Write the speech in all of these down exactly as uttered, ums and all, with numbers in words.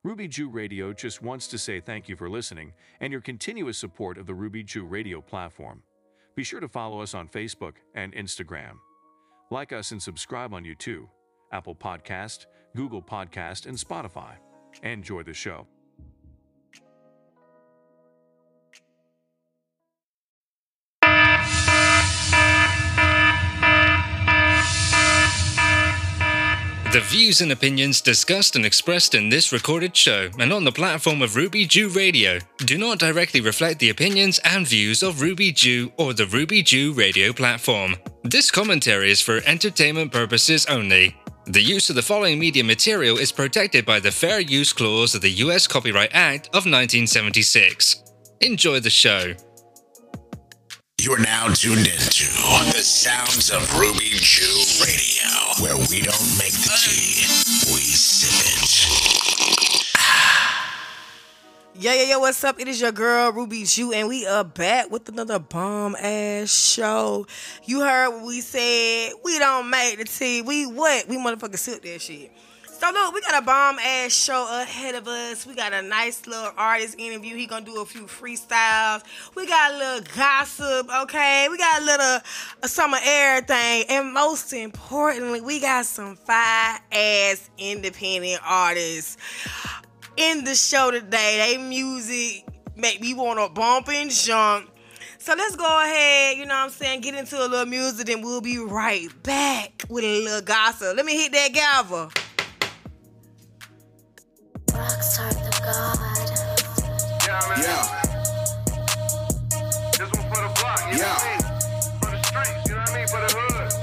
Ruby Jew Radio just wants to say thank you for listening and your continuous support of the Ruby Jew Radio platform. Be sure to follow us on Facebook and Instagram. Like us and subscribe on YouTube, Apple Podcast, Google Podcast, and Spotify. Enjoy the show. The views and opinions discussed and expressed in this recorded show and on the platform of Ruby Jew Radio do not directly reflect the opinions and views of Ruby Jew or the Ruby Jew Radio platform. This commentary is for entertainment purposes only. The use of the following media material is protected by the Fair Use Clause of the U S Copyright Act of nineteen seventy-six. Enjoy the show. You're now tuned into the sounds of Ruby Jew Radio, where we don't make the tea, we sip it. Yo, yo, yo, what's up? It is your girl, Ruby Jew, and we are back with another bomb-ass show. You heard what we said. We don't make the tea. We what? We motherfucking sip that shit. So look, we got a bomb-ass show ahead of us. We got a nice little artist interview. He gonna do a few freestyles. We got a little gossip, okay? We got a little uh, some of everything. And most importantly, we got some fire-ass independent artists in the show today. They music make me want to bump and jump. So let's go ahead, you know what I'm saying, get into a little music, and we'll be right back with a little gossip. Let me hit that gavel. Rockstar the God. Yeah, man. Yeah. This one for the block, you Yeah. know what I mean? For the streets, you know what I mean? For the hood.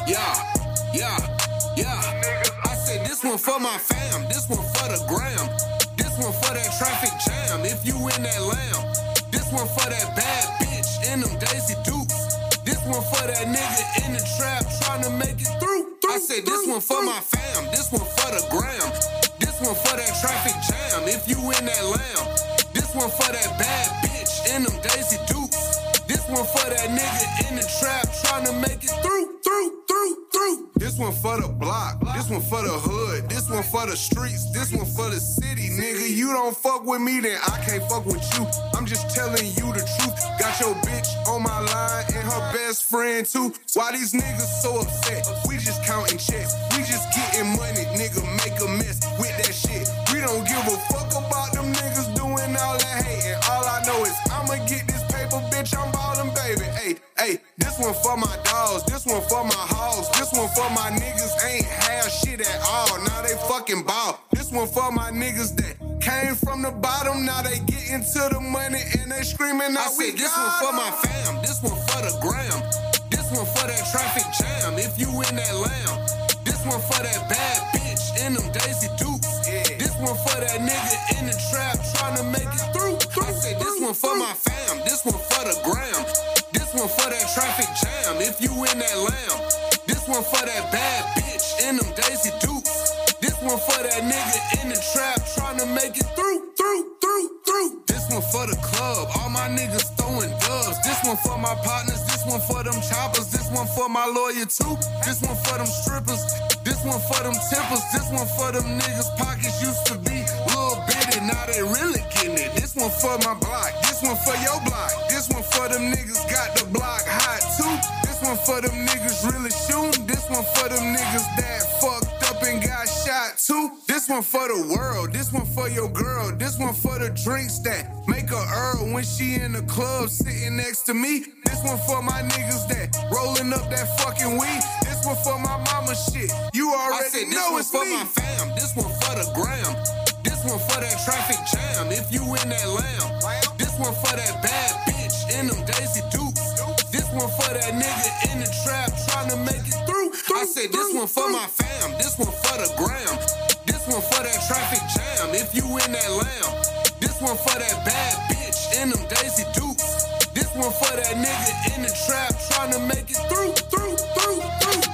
Yeah, yeah, yeah. Niggas. I said this one for my fam, this one for the gram, this one for that traffic jam. If you in that lamb, this one for that bad bitch in them Daisy Dukes. This one for that nigga in the trap trying to make it through. I said this one for my fam, this one for the gram, this one for that traffic jam. If you in that lamb, this one for that bad bitch in them Daisy Dukes. This one for that nigga in the trap trying to make it through, through, through, through. This one for the block, this one for the hood, this one for the streets, this one for the city. Nigga, you don't fuck with me, then I can't fuck with you. I'm just telling you the truth. Got your bitch on my line and her best friend too. Why these niggas so upset? We just counting checks, we just getting money, nigga, make a mess with that shit. We don't give a fuck about them niggas doing all that hating. All I know is I'ma get this paper, bitch, I'm ballin', baby. Hey, hey, this one for my dogs, this one for my hogs, this one for my niggas ain't have shit at all. Now they fucking ball. This one for my niggas that came from the bottom, now they get into the money and they screaming out. I said this one for my fam, this one for the gram, this one for that traffic jam. If you in that lamb, this one for that bad bitch in them Daisy Dukes. Yeah. This one for that nigga in the trap trying to make it through. I said this one for my fam, this one for the gram, this one for that traffic jam. If you in that lamb, this one for that bad bitch in them Daisy Dukes. This one for that nigga in the trap trying to make it through, through, through, through. This one for the club, all my niggas throwing dubs. This one for my partners, this one for them choppers. This one for my lawyer too, this one for them strippers. This one for them tempers, this one for them niggas pockets used to be little bitty, now they really getting it. This one for my block, this one for your block. This one for them niggas got the block hot too. This one for them niggas really shooting. This one for them niggas that fucked up and got shot too. This one for the world, this one for your girl. This one for the drinks that make her Earl when she in the club sitting next to me. This one for my niggas that rolling up that fucking weed. This one for my mama shit, you already I said, this know one it's for me. My fam, this one for the gram, this one for that traffic jam. If you in that lamb, this one for that bad bitch in them Daisy Dukes. This one for that nigga in the trap trying to make it through. I said this one for my fam, this one for the gram, this one for that traffic jam. If you in that lamb, this one for that bad bitch in them Daisy Dukes. This one for that nigga in the trap trying to make it through, through, through, through.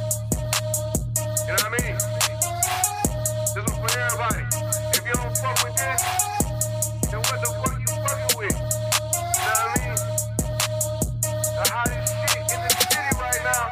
You know what I mean? This one for everybody. If you don't fuck with this, then what the fuck you fucking with? You know what I mean? The hottest shit in the city right now.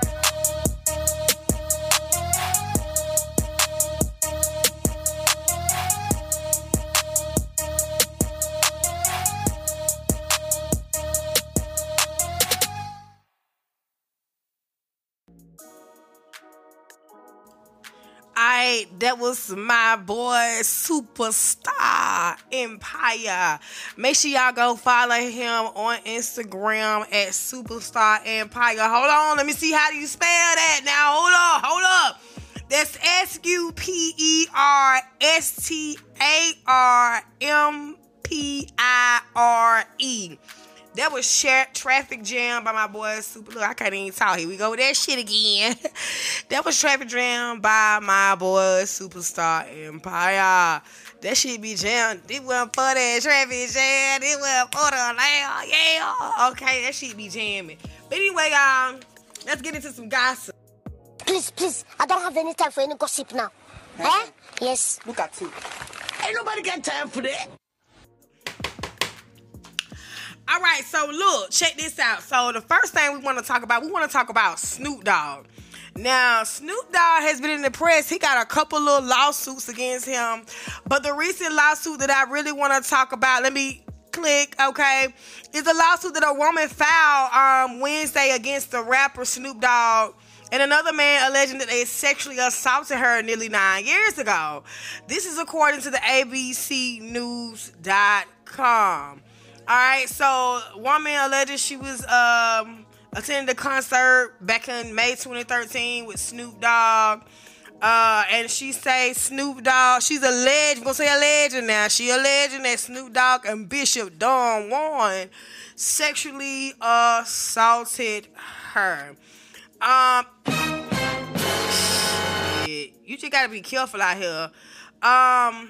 right, that was my boy Superstar Empire. Make sure y'all go follow him on Instagram at Superstar Empire. Hold on, let me see how do you spell that now. Hold up, hold up. That's S U P E R S T A R M P I R E. That was Share Traffic Jam by my boy Super. Look, I can't even talk. Here we go with that shit again. That was Traffic Jam by my boy Superstar Empire. That shit be jammed. It wasn't for that traffic jam. It wasn't for the loud. Yeah. Okay, that shit be jamming. But anyway, y'all, let's get into some gossip. Please, please, I don't have any time for any gossip now. Eh? Yes. Look at you. Ain't nobody got time for that. All right, so look, check this out. So the first thing we want to talk about, we want to talk about Snoop Dogg. Now, Snoop Dogg has been in the press. He got a couple little lawsuits against him. But the recent lawsuit that I really want to talk about, let me click, okay, is a lawsuit that a woman filed um, Wednesday against the rapper Snoop Dogg and another man alleging that they sexually assaulted her nearly nine years ago. This is according to the A B C News dot com. All right, so woman alleged she was um, attending the concert back in May twenty thirteen with Snoop Dogg. Uh, and she say Snoop Dogg, she's alleged, we're going to say alleged now. She alleging that Snoop Dogg and Bishop Don Juan sexually assaulted her. Um, shit, you just got to be careful out here. Um...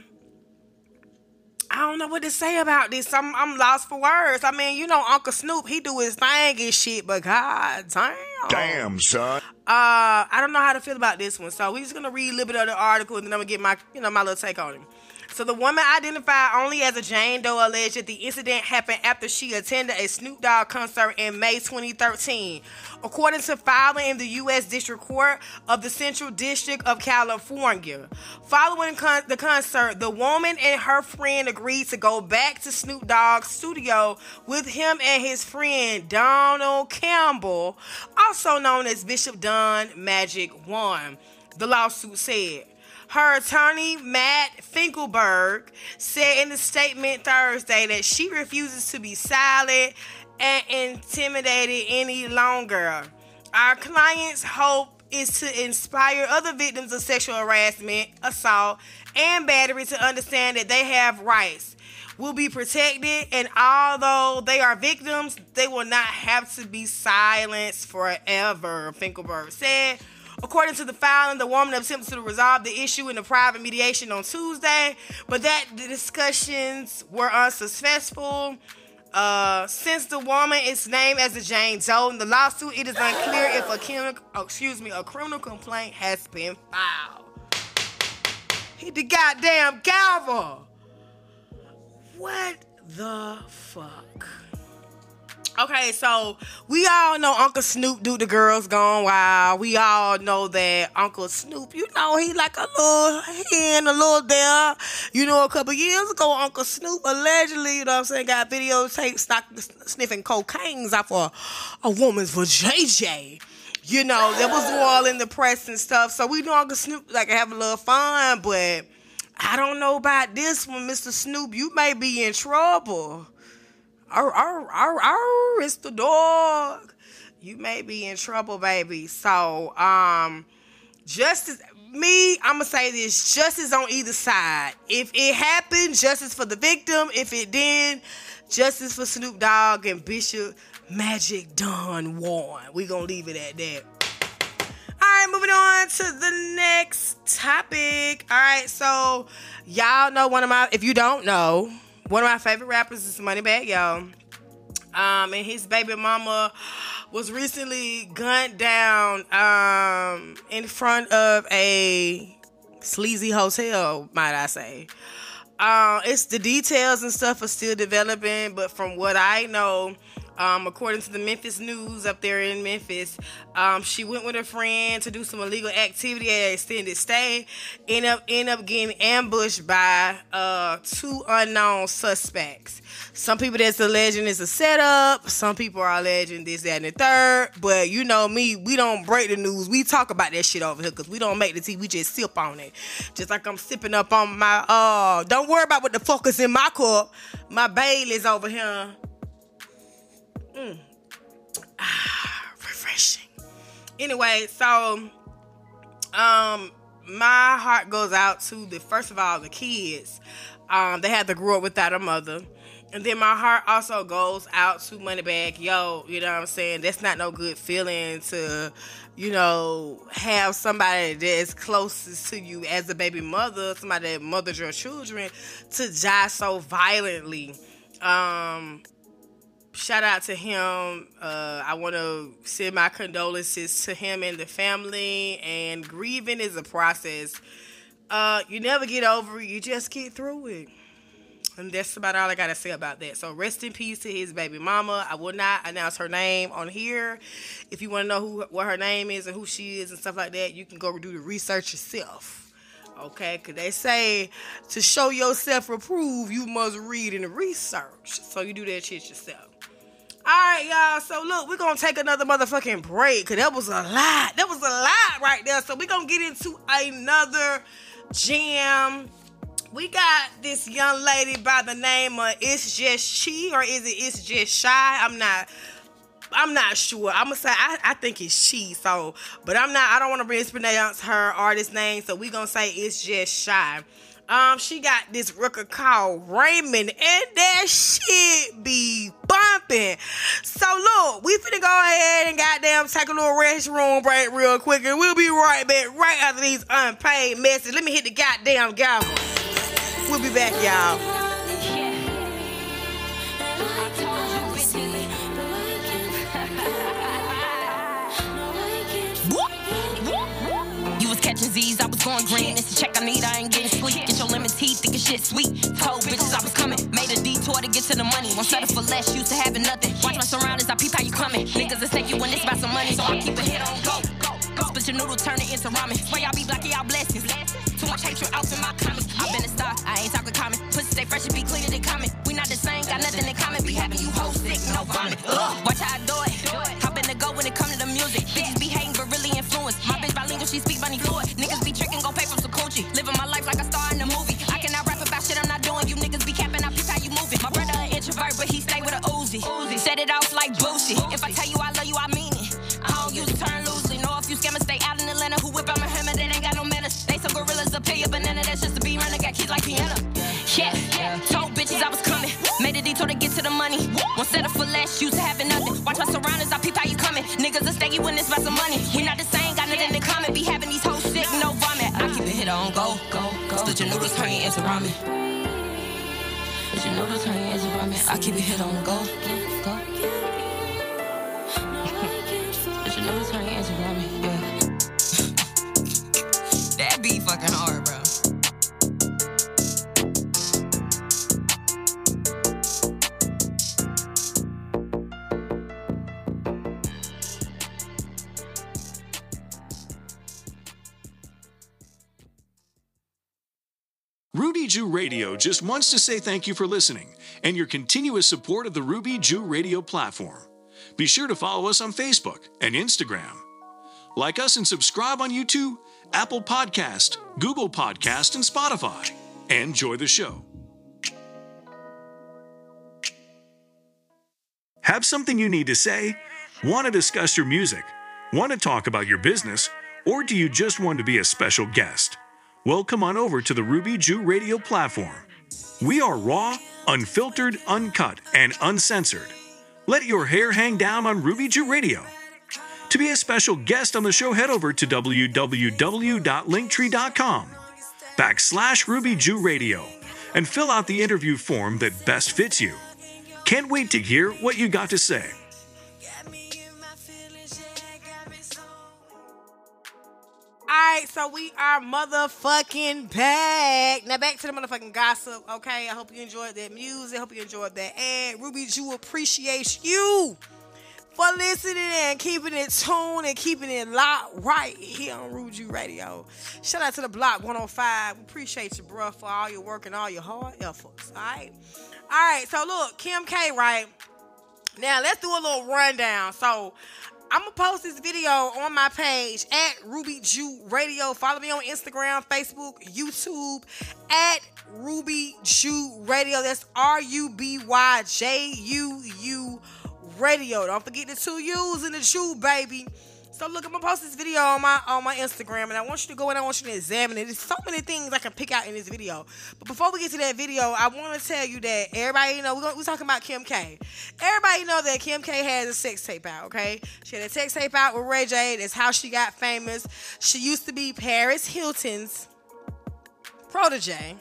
I don't know what to say about this. I'm I'm lost for words. I mean, you know, Uncle Snoop, he do his thing and shit, but god damn. Damn, son. Uh, I don't know how to feel about this one. So we're just gonna read a little bit of the article and then I'm gonna get my, you know, my little take on it. So the woman, identified only as a Jane Doe, alleged that the incident happened after she attended a Snoop Dogg concert in May twenty thirteen. According to filing in the U S District Court of the Central District of California. Following con- the concert, the woman and her friend agreed to go back to Snoop Dogg's studio with him and his friend Donald Campbell, also known as Bishop Don Magic Juan, the lawsuit said. Her attorney, Matt Finkelberg, said in the statement Thursday that she refuses to be silent and intimidated any longer. Our client's hope is to inspire other victims of sexual harassment, assault, and battery to understand that they have rights, will be protected, and although they are victims, they will not have to be silenced forever, Finkelberg said. According to the filing, the woman attempted to resolve the issue in a private mediation on Tuesday, but that the discussions were unsuccessful. Uh, since the woman is named as a Jane Doe in the lawsuit, it is unclear if a criminal, oh, excuse me, a criminal complaint has been filed. Hit the goddamn gavel. What the fuck? Okay, so we all know Uncle Snoop do the girls gone wild. We all know that Uncle Snoop, you know, he like a little here and a little there. You know, a couple years ago, Uncle Snoop allegedly, you know what I'm saying, got videotaped stock, sniffing cocaine's off a, a woman's for J J. You know, that was all in the press and stuff. So we know Uncle Snoop like have a little fun, but I don't know about this one, Mister Snoop. You may be in trouble. Arr, arr, arr, arr, it's the dog. You may be in trouble, baby. So, um, justice, me, I'm going to say this, justice on either side. If it happened, justice for the victim. If it didn't, justice for Snoop Dogg and Bishop Magic Don Juan. We going to leave it at that. All right, moving on to the next topic. All right, so y'all know one of my, if you don't know, one of my favorite rappers is Moneybagg Yo. Um, and his baby mama was recently gunned down um, in front of a sleazy hotel, might I say. Uh, it's the details and stuff are still developing, but from what I know, Um, according to the Memphis News up there in Memphis, um, she went with her friend to do some illegal activity at an extended stay. End up, end up getting ambushed by uh, two unknown suspects. Some people that's alleging it's a setup. Some people are alleging this, that, and the third. But you know me, we don't break the news. We talk about that shit over here because we don't make the tea. We just sip on it. Just like I'm sipping up on my, uh, don't worry about what the fuck is in my cup. My Bailey's over here. Mm. Ah, refreshing. Anyway, so, um, my heart goes out to the, first of all, the kids. Um, they had to grow up without a mother. And then my heart also goes out to Moneybagg Yo. You know what I'm saying? That's not no good feeling to, you know, have somebody that's closest to you as a baby mother, somebody that mothers your children, to die so violently. Um, shout out to him. Uh, I want to send my condolences to him and the family. And grieving is a process. Uh, you never get over it. You just get through it. And that's about all I got to say about that. So rest in peace to his baby mama. I will not announce her name on here. If you want to know who what her name is and who she is and stuff like that, you can go do the research yourself. Okay? Because they say to show yourself approve, you must read and research. So you do that shit yourself. All right, y'all. So look, we're going to take another motherfucking break. Because that was a lot. That was a lot right there. So we're going to get into another jam. We got this young lady by the name of It's Just She, or is it It's Just Shy? I'm not, I'm not sure. I'm gonna say I, I think it's she. So, but I'm not. I don't want to mispronounce her artist name, so we gonna say It's Just Shy. Um, she got this record called Raymond, and that shit be bumping. So look, we finna go ahead and goddamn take a little restroom break real quick, and we'll be right back right after these unpaid messages. Let me hit the goddamn gavel. We'll be back, y'all. You was catching Z's, I was going green. It's a check I need, I ain't getting sleep. Get your lemon tea, thinking shit sweet. Told bitches I was coming, made a detour to get to the money. Won't settle for less, used to having nothing. Watch my surroundings, I peep how you coming. Niggas will take you when it's about some money, so I keep a hit on go. Split your noodle, turn it into ramen. Swear y'all be blocking y'all blessings. Too much hatred out in my comments. I been a star, I ain't talking common. Pussy stay fresh and be cleaner than common. We not the same, got nothing in common. Be having you hoes sick, no vomit. Ugh. Watch how I do it. Hop in the go when it come to the music. Bitches be hating but really influenced. My bitch bilingual, she speak bunny fluid. Niggas be tricking, go pay from some coochie. Living my life like a star in a movie. I cannot rap about shit I'm not doing. You niggas be capping, I peep how you moving. My brother an introvert, but he stay with a Uzi. Uzi. Set it off like Boosie. If I tell you I love you, I mean it. I don't use turn loosely. Know if you scammers stay out in Atlanta who whip out my hammer, they ain't got no manners. They some gorillas up here, banana, that's just a beat runner, got kids like piano. Yeah, yeah, told bitches I was coming. Made a detour to get to the money. Won't settle for less, used to having nothing. Watch my surroundings, I peep how you coming. Niggas will stay you when it's about some money. We not the same, got nothing in common. Be having these hoes sick, no vomit. I keep it hit on go, go, go. Split your noodles, turn your into ramen. Split your noodles, turn your into ramen. I keep it hit on go, go, go. Split your noodles, turn your into ramen, yeah. That be fucking hard, bro. Ruby Jew Radio just wants to say thank you for listening and your continuous support of the Ruby Jew Radio platform. Be sure to follow us on Facebook and Instagram. Like us and subscribe on YouTube, Apple Podcast, Google Podcast, and Spotify. Enjoy the show. Have something you need to say? Want to discuss your music? Want to talk about your business? Or do you just want to be a special guest? Well, come on over to the Ruby Jew Radio platform. We are raw, unfiltered, uncut, and uncensored. Let your hair hang down on Ruby Jew Radio. To be a special guest on the show, head over to www.linktree.com backslash Ruby Jew Radio and fill out the interview form that best fits you. Can't wait to hear what you got to say. right, so we are motherfucking back. Now back to the motherfucking gossip, okay? I hope you enjoyed that music. I hope you enjoyed that ad. Ruby Jew appreciates you for listening and keeping it tuned and keeping it locked right here on Ruby Jew Radio. Shout out to the Block one oh five. We appreciate you, bro, for all your work and all your hard efforts, all right? All right, so look, Kim K, right? Now, let's do a little rundown. So, I'm going to post this video on my page at Ruby Jew Radio. Follow me on Instagram, Facebook, YouTube, at Ruby Jew Radio. That's R U B Y J U U Radio. Don't forget the two U's in the Jew, baby. So look, I'm gonna post this video on my on my Instagram, and I want you to go in. I want you to examine it. There's so many things I can pick out in this video. But before we get to that video, I want to tell you that everybody, you know, we're, we're talking about Kim K. Everybody know that Kim K has a sex tape out. Okay, she had a sex tape out with Ray J. That's how she got famous. She used to be Paris Hilton's protege.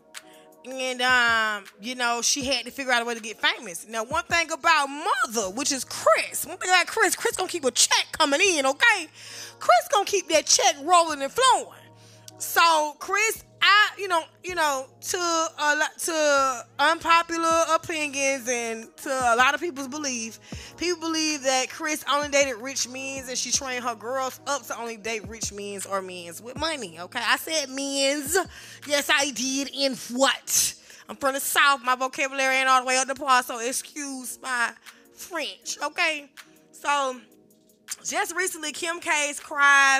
And, um, you know, she had to figure out a way to get famous. Now, one thing about Mother, which is Chris, one thing about Chris, Chris gonna keep a check coming in, okay? Chris gonna keep that check rolling and flowing. So, Chris, I, you know, you know, to a lot, to unpopular opinions and to a lot of people's belief, people believe that Chris only dated rich men and she trained her girls up to only date rich men or men with money, okay? I said men's. Yes, I did. In what? I'm from the South. My vocabulary ain't all the way up the par, so excuse my French, okay? So, just recently, Kim K's cries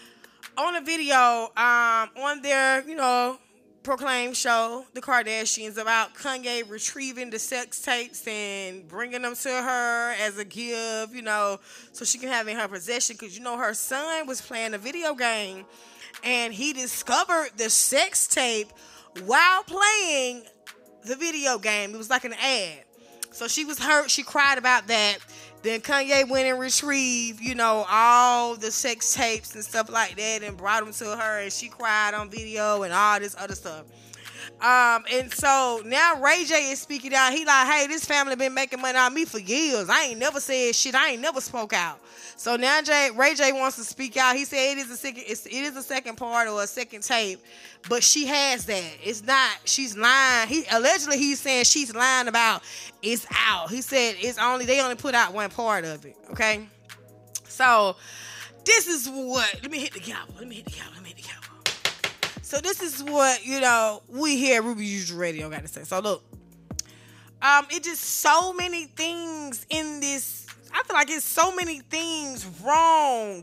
on a video um, on their, you know, proclaimed show, The Kardashians, about Kanye retrieving the sex tapes and bringing them to her as a gift, you know, so she can have it in her possession. Because, you know, her son was playing a video game and he discovered the sex tape while playing the video game. It was like an ad. So she was hurt. She cried about that. Then Kanye went and retrieved, you know, all the sex tapes and stuff like that and brought them to her, and she cried on video and all this other stuff. Um, and so now Ray J is speaking out. He like, hey, this family been making money on me for years. I ain't never said shit. I ain't never spoke out. So now Jay, Ray J wants to speak out. He said it is a second, it's, it is a second part or a second tape, but she has that. It's not. She's lying. He allegedly he's saying she's lying about it's out. He said it's only they only put out one part of it. Okay. So this is what. Let me hit the gavel. Let me hit the gavel. Let me hit the gavel. So this is what, you know, we here at Ruby Jew Radio got to say. So look, um, it just so many things in this. I feel like it's so many things wrong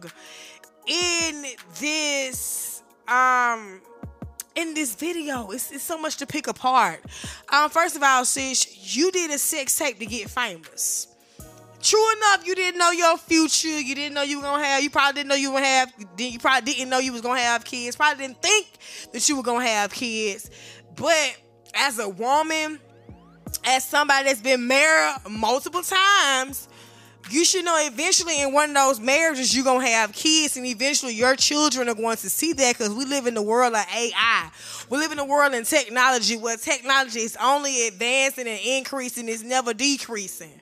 in this um in this video. It's, it's so much to pick apart. Um, first of all, sis, you did a sex tape to get famous. True enough, you didn't know your future. You didn't know you were gonna have. You probably didn't know you were gonna have. You probably didn't know you was gonna have kids. Probably didn't think that you were gonna have kids. But as a woman, as somebody that's been married multiple times, you should know eventually in one of those marriages you're gonna have kids, and eventually your children are going to see that, because we live in the world of A I. We live in a world in technology where technology is only advancing and increasing. It's never decreasing.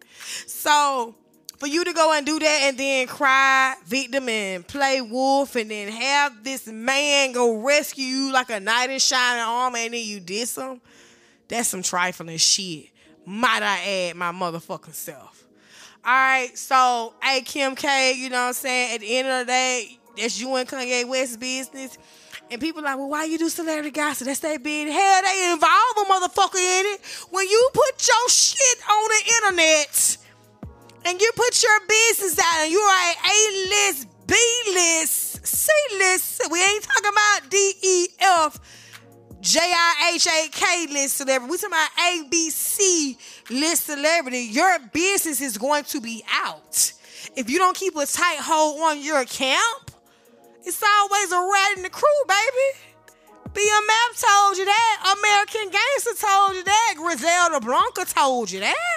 So for you to go and do that and then cry victim and play wolf and then have this man go rescue you like a knight in shining armor and then you diss him, that's some trifling shit. Might I add my motherfucking self. All right, so, hey, Kim K, you know what I'm saying? At the end of the day, that's you and Kanye West's business. And people like, well, why you do celebrity gossip? That's their business. Hell, they involve a motherfucker in it. When you put your shit on the internet and you put your business out and you are an A-list, B-list, C-list, we ain't talking about D E F, J I H A K list celebrity. We talking about A B C list celebrity. Your business is going to be out. If you don't keep a tight hold on your camp, it's always a rat in the crew, baby. B M F told you that. American Gangster told you that. Griselda Blanca told you that.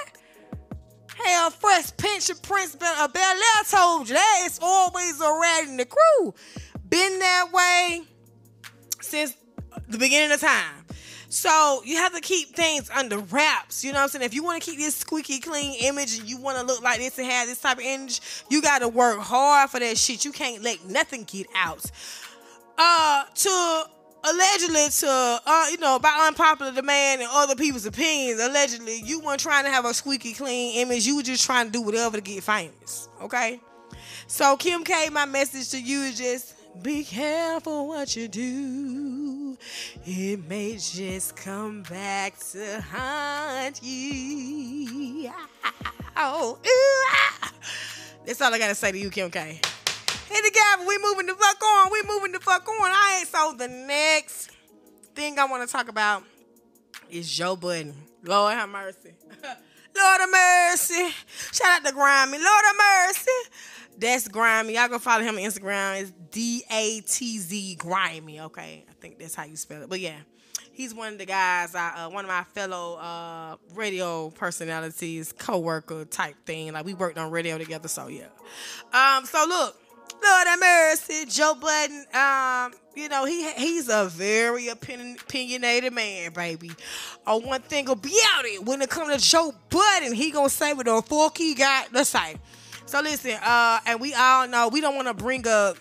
Hell, Fresh Prince of Prince Bel Air told you that. It's always a rat in the crew. Been that way since the beginning of time. So you have to keep things under wraps. You know what I'm saying? If you want to keep this squeaky clean image and you want to look like this and have this type of image, you got to work hard for that shit. You can't let nothing get out. uh, to allegedly to, uh, you know, by unpopular demand and other people's opinions, allegedly, you weren't trying to have a squeaky clean image. You were just trying to do whatever to get famous, okay? So, Kim K, my message to you is just be careful what you do. It may just come back to haunt you. Oh, ooh, ah. That's all I got to say to you, Kim K. Hit the gavel. We moving the fuck on. We moving the fuck on. I ain't so the next thing I want to talk about is Joe Budden. Lord have mercy. Lord have mercy. Shout out to Grimy. Lord have mercy. That's Grimy. Y'all go follow him on Instagram. It's D A T Z Grimy. Okay, I think that's how you spell it. But yeah, he's one of the guys. I, uh, one of my fellow uh, radio personalities, co-worker type thing. Like we worked on radio together. So yeah. Um. So look. Lord have mercy, Joe Budden. Um, you know he he's a very opinion, opinionated man, baby. Uh, one thing about it, when it comes to Joe Budden, he gonna say what the fuck he got to say. So listen, uh, and we all know we don't want to bring up.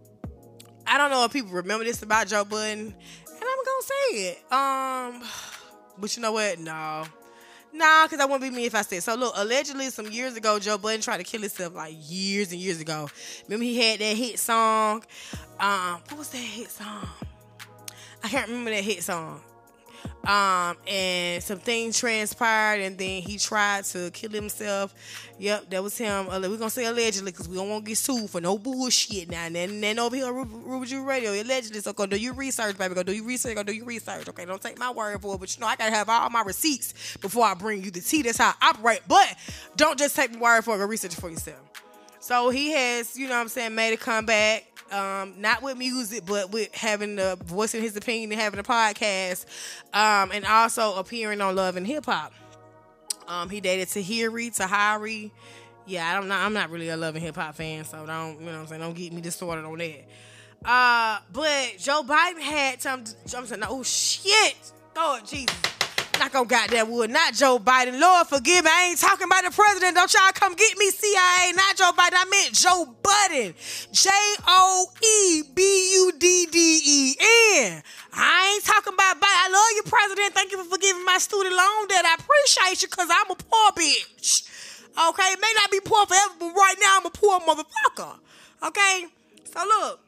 I don't know if people remember this about Joe Budden, and I'm gonna say it. Um, but you know what? No. Nah, because that wouldn't be me if I said. So, look, allegedly, some years ago, Joe Budden tried to kill himself, like, years and years ago. Remember he had that hit song? Um, what was that hit song? I can't remember that hit song. Um, and some things transpired, and then he tried to kill himself. Yep, that was him. We're going to say allegedly, because we don't want to get sued for no bullshit now. And then, then over here on Ruby Jew Radio, allegedly. So go do your research, baby. Go do your research. Go do your research. Okay, don't take my word for it. But you know, I got to have all my receipts before I bring you the tea. That's how I operate. But don't just take my word for it. Go research it for yourself. So he has, you know what I'm saying, made a comeback. Um, not with music, but with having the voicing his opinion and having a podcast, um, and also appearing on Love and Hip Hop. Um, he dated Tahiri, Tahari. Yeah, I'm not. I'm not really a Love and Hip Hop fan, so don't, you know what I'm saying, don't get me distorted on that. Uh, but Joe Biden had some. I'm saying, oh shit, Lord Jesus. Not gonna goddamn wood, not Joe Biden. Lord forgive me, I ain't talking about the president. Don't y'all come get me, C I A. Not Joe Biden, I meant Joe Budden. J O E B U D D E N. I ain't talking about Biden. I love you, president. Thank you for forgiving my student loan debt. I appreciate you because I'm a poor bitch. Okay, it may not be poor forever, but right now I'm a poor motherfucker. Okay, so look.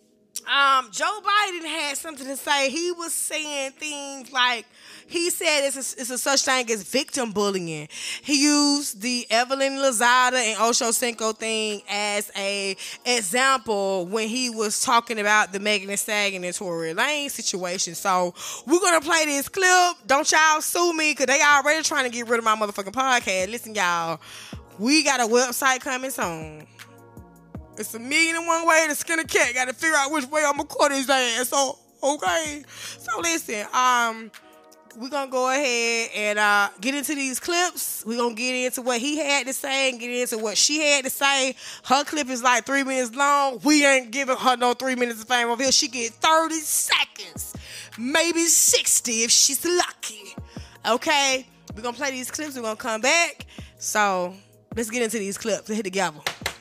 Um, Joe Biden had something to say. He was saying things like, he said it's a, it's a such thing as victim bullying. He used the Evelyn Lozada and Ocho Cinco thing as a example when he was talking about the Megan Thee Stallion and Tory Lanez situation. So we're gonna play this clip. Don't y'all sue me because they already trying to get rid of my motherfucking podcast. Listen, y'all, we got a website coming soon. It's a million and one way to skin a cat. Got to figure out which way I'm gonna cut his ass. So, okay. So listen, um, we're gonna go ahead and uh get into these clips. We're gonna get into what he had to say and get into what she had to say. Her clip is like three minutes long. We ain't giving her no three minutes of fame over here. She get thirty seconds, maybe sixty if she's lucky. Okay, we're gonna play these clips. We're gonna come back. So let's get into these clips and hit the gavel.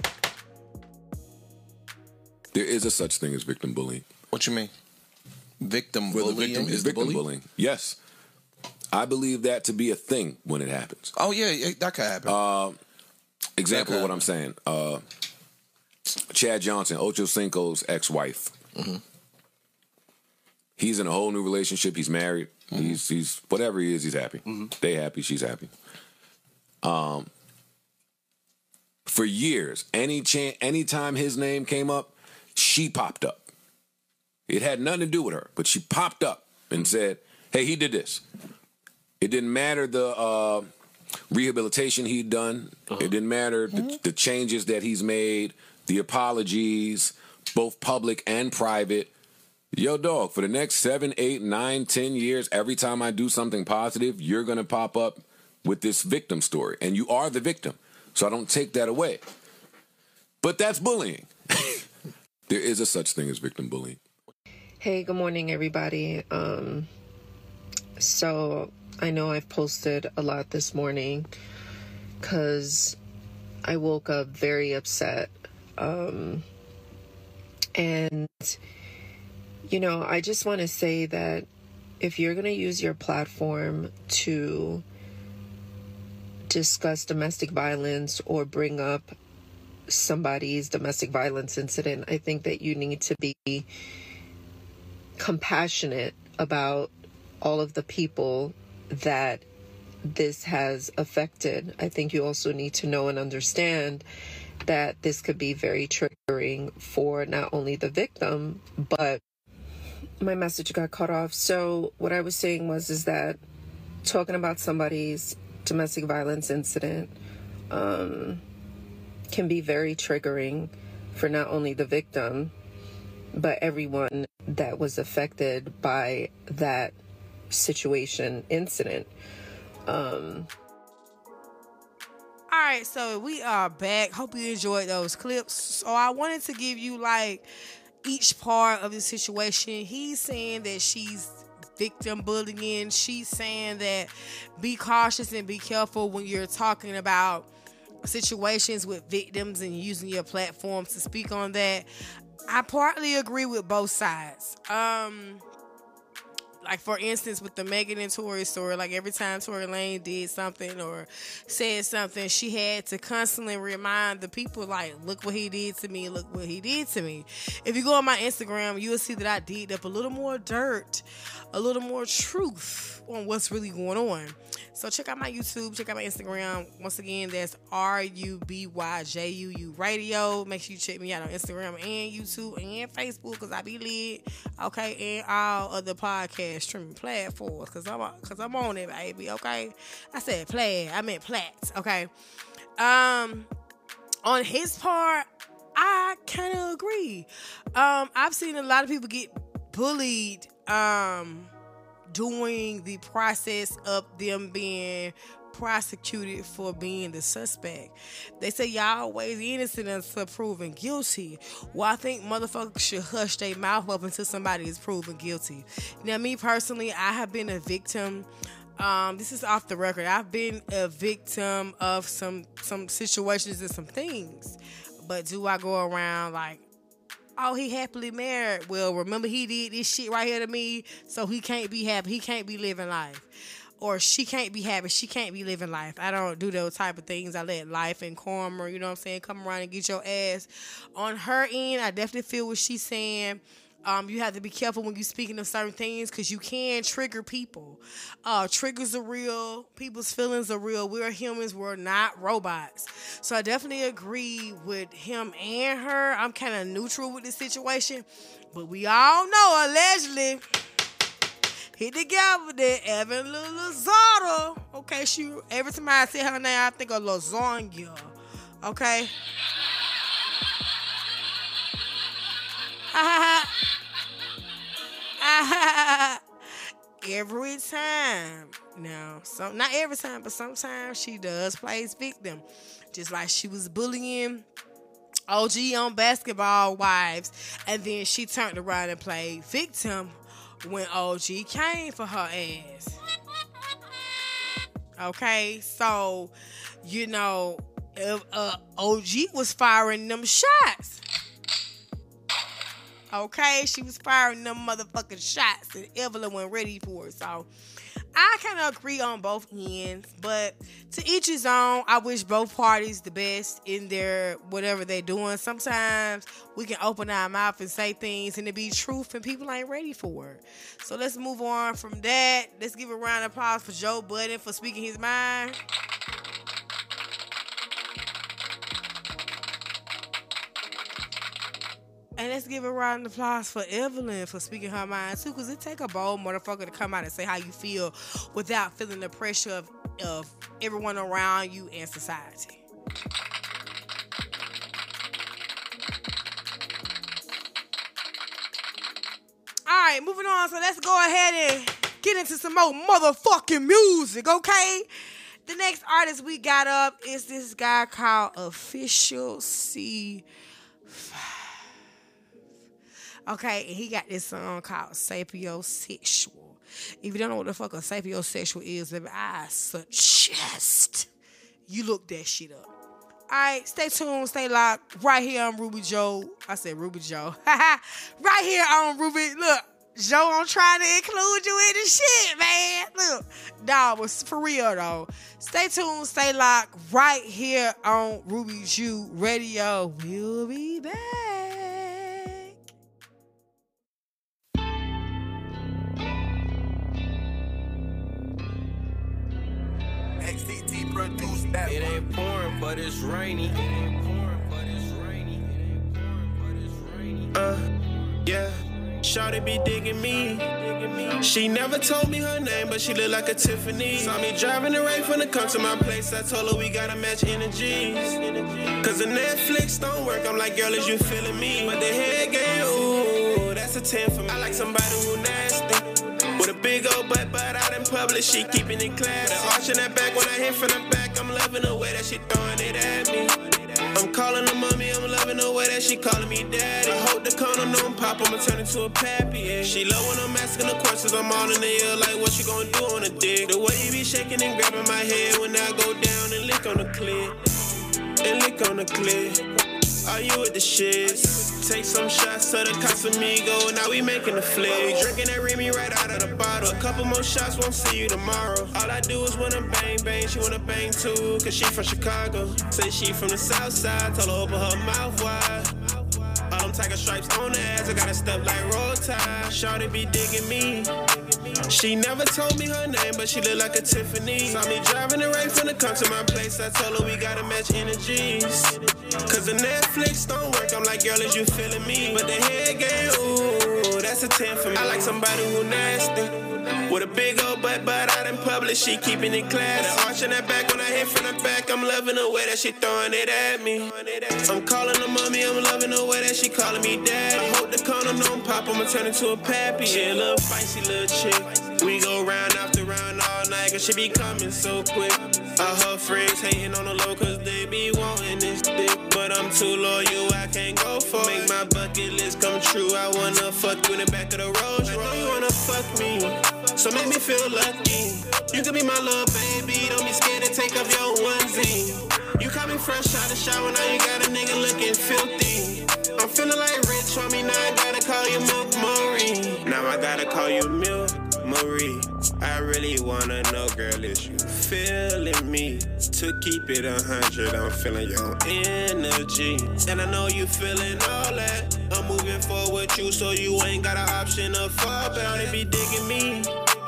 There is a such thing as victim bullying. What you mean? Victim Where bullying? the victim is, is the victim bully? bullying. Yes. I believe that to be a thing when it happens. Oh, yeah, yeah that could happen. Uh, example could of what happen. I'm saying. Uh, Chad Johnson, Ocho Cinco's ex-wife. Mm-hmm. He's in a whole new relationship. He's married. Mm-hmm. He's he's whatever he is, he's happy. Mm-hmm. They happy, she's happy. Um, for years, any chan- anytime his name came up, she popped up. It had nothing to do with her, but she popped up and said, hey, he did this. It didn't matter the uh, rehabilitation he'd done. Uh-huh. It didn't matter the, mm-hmm. the changes that he's made, the apologies, both public and private. Yo, dog, for the next seven, eight, nine, ten years, every time I do something positive, you're going to pop up with this victim story. And you are the victim. So I don't take that away. But that's bullying. There is a such thing as victim bullying. Hey, good morning, everybody. Um, so I know I've posted a lot this morning because I woke up very upset. Um, and you know, I just want to say that if you're going to use your platform to discuss domestic violence or bring up somebody's domestic violence incident, I think that you need to be compassionate about all of the people that this has affected. I think you also need to know and understand that this could be very triggering for not only the victim, but my message got cut off. So what I was saying was, is that talking about somebody's domestic violence incident um, can be very triggering for not only the victim, but everyone that was affected by that situation, incident. Um, All right, so we are back. Hope you enjoyed those clips. So I wanted to give you like each part of the situation. He's saying that she's victim bullying. She's saying that be cautious and be careful when you're talking about situations with victims and using your platform to speak on that. I partly agree with both sides. Um, like for instance, with the Megan and Tory story, like every time Tory Lane did something or said something, she had to constantly remind the people, like, look what he did to me, look what he did to me. If you go on my Instagram, you'll see that I digged up a little more dirt, a little more truth on what's really going on. So check out my YouTube, check out my Instagram. Once again, that's R U B Y J U U Radio. Make sure you check me out on Instagram and YouTube and Facebook, because I be lit. Okay, and all other podcast streaming platforms, because I'm, cause I'm on it, baby. Okay, I said play, I meant plats. Okay. Um, on his part, I kind of agree. Um, I've seen a lot of people get bullied um, during the process of them being prosecuted for being the suspect. They say y'all always innocent until proven guilty. Well, I think motherfuckers should hush their mouth up until somebody is proven guilty. Now, me personally, I have been a victim. Um, this is off the record. I've been a victim of some some situations and some things. But do I go around like, oh, he happily married? Well, remember he did this shit right here to me, so he can't be happy. He can't be living life. Or she can't be happy. She can't be living life. I don't do those type of things. I let life and karma, you know what I'm saying, come around and get your ass. On her end, I definitely feel what she's saying. Um, you have to be careful when you're speaking of certain things, because you can trigger people. Uh, triggers are real. People's feelings are real. We're humans. We're not robots. So I definitely agree with him and her. I'm kind of neutral with this situation. But we all know, allegedly, he together with that Evan Lozada. Okay, she, every time I say her name, I think of lasagna. Okay? Ha ha ha. Every time. Now, so not every time, but sometimes she does play victim. Just like she was bullying O G on Basketball Wives, and then she turned around and played victim when O G came for her ass. Okay, so, you know, if uh, O G was firing them shots. Okay, she was firing them motherfucking shots, and Evelyn wasn't ready for it. So I kind of agree on both ends, but to each his own. I wish both parties the best in their whatever they're doing. Sometimes we can open our mouth and say things and it be truth, and people ain't ready for it. So let's move on from that. Let's give a round of applause for Joe Budden for speaking his mind. And let's give a round of applause for Evelyn for speaking her mind too, because it take a bold motherfucker to come out and say how you feel without feeling the pressure of, of everyone around you and society. Alright, moving on. So let's go ahead and get into some more motherfucking music, okay? The next artist we got up is this guy called Official C five. Okay, and he got this song called Sapiosexual. If you don't know what the fuck a sapiosexual is, baby, I suggest you look that shit up. right, stay tuned, stay locked. Right here on Ruby Joe. I said Ruby Joe. Right here on Ruby. Look, Joe, I'm trying to include you in the shit, man. Look, dog, was for real though. Stay tuned, stay locked. Right here on Ruby Jew Radio. We'll be back. X T T produced that. It ain't pouring, but it's rainy. It ain't pouring, but it's rainy. It ain't pouring, but it's rainy. Uh, yeah. Shawty be digging me. She never told me her name, but she look like a Tiffany. Saw me driving the rain from the come to my place. I told her we gotta match energies. Cause the Netflix don't work. I'm like, girl, is you feeling me? But the head game, ooh, that's a ten for me. I like somebody who nasty. With a big old butt, but out in public, she keeping it classy. Arching that back when I hit from the back, I'm loving the way that she throwing it at me. I'm calling her mommy, I'm loving the way that she calling me daddy. I hope the condom don't pop, I'ma turn into a pappy. Yeah. She love when I'm asking the questions, I'm all in the air like what you gonna do on a dick. The way you be shaking and grabbing my head when I go down and lick on the clit. And lick on the clit. Are you with the shits? Take some shots to the Casamigo, now we making the flip. Drinking that Remy right out of the bottle. A couple more shots, won't see you tomorrow. All I do is wanna bang, bang, she wanna bang too, cause she from Chicago. Say she from the south side, told her open her mouth wide. All them tiger stripes on the ass, I gotta step like roll tide. Shawty be digging me. She never told me her name, but she look like a Tiffany. Saw me driving the rain from the come to my place. I told her we gotta match energies. Cause the Netflix don't work. I'm like, girl, is you feeling me? But the head game, ooh, that's a ten for me. I like somebody who nasty. With a big old butt, but out in public, she keeping it classy. Arching that back when I hit from the back, I'm loving the way that she throwing it at me. I'm calling her mommy, I'm loving the way that she calling me daddy. I hope the condom don't pop, I'ma turn into a pappy. She a little feisty little chick. We go round after round all night, cause she be coming so quick. All her friends hating on the low, cause they be wanting this dick. But I'm too loyal, I can't go for it. Make my bucket list come true, I wanna fuck you in the back of the Rolls Royce. I know you wanna fuck me, so make me feel lucky. You can be my little baby, don't be scared to take off your onesie. You caught me fresh out the shower, now you got a nigga looking filthy. I'm feeling like Rich on me, now I gotta call you Milk Marie. Now I gotta call you Milk Marie. I really wanna know, girl, is you feeling me? To keep it a hundred, I'm feeling your energy. And I know you feeling all that. I'm moving forward with you, so you ain't got an option to fall back. They be digging me.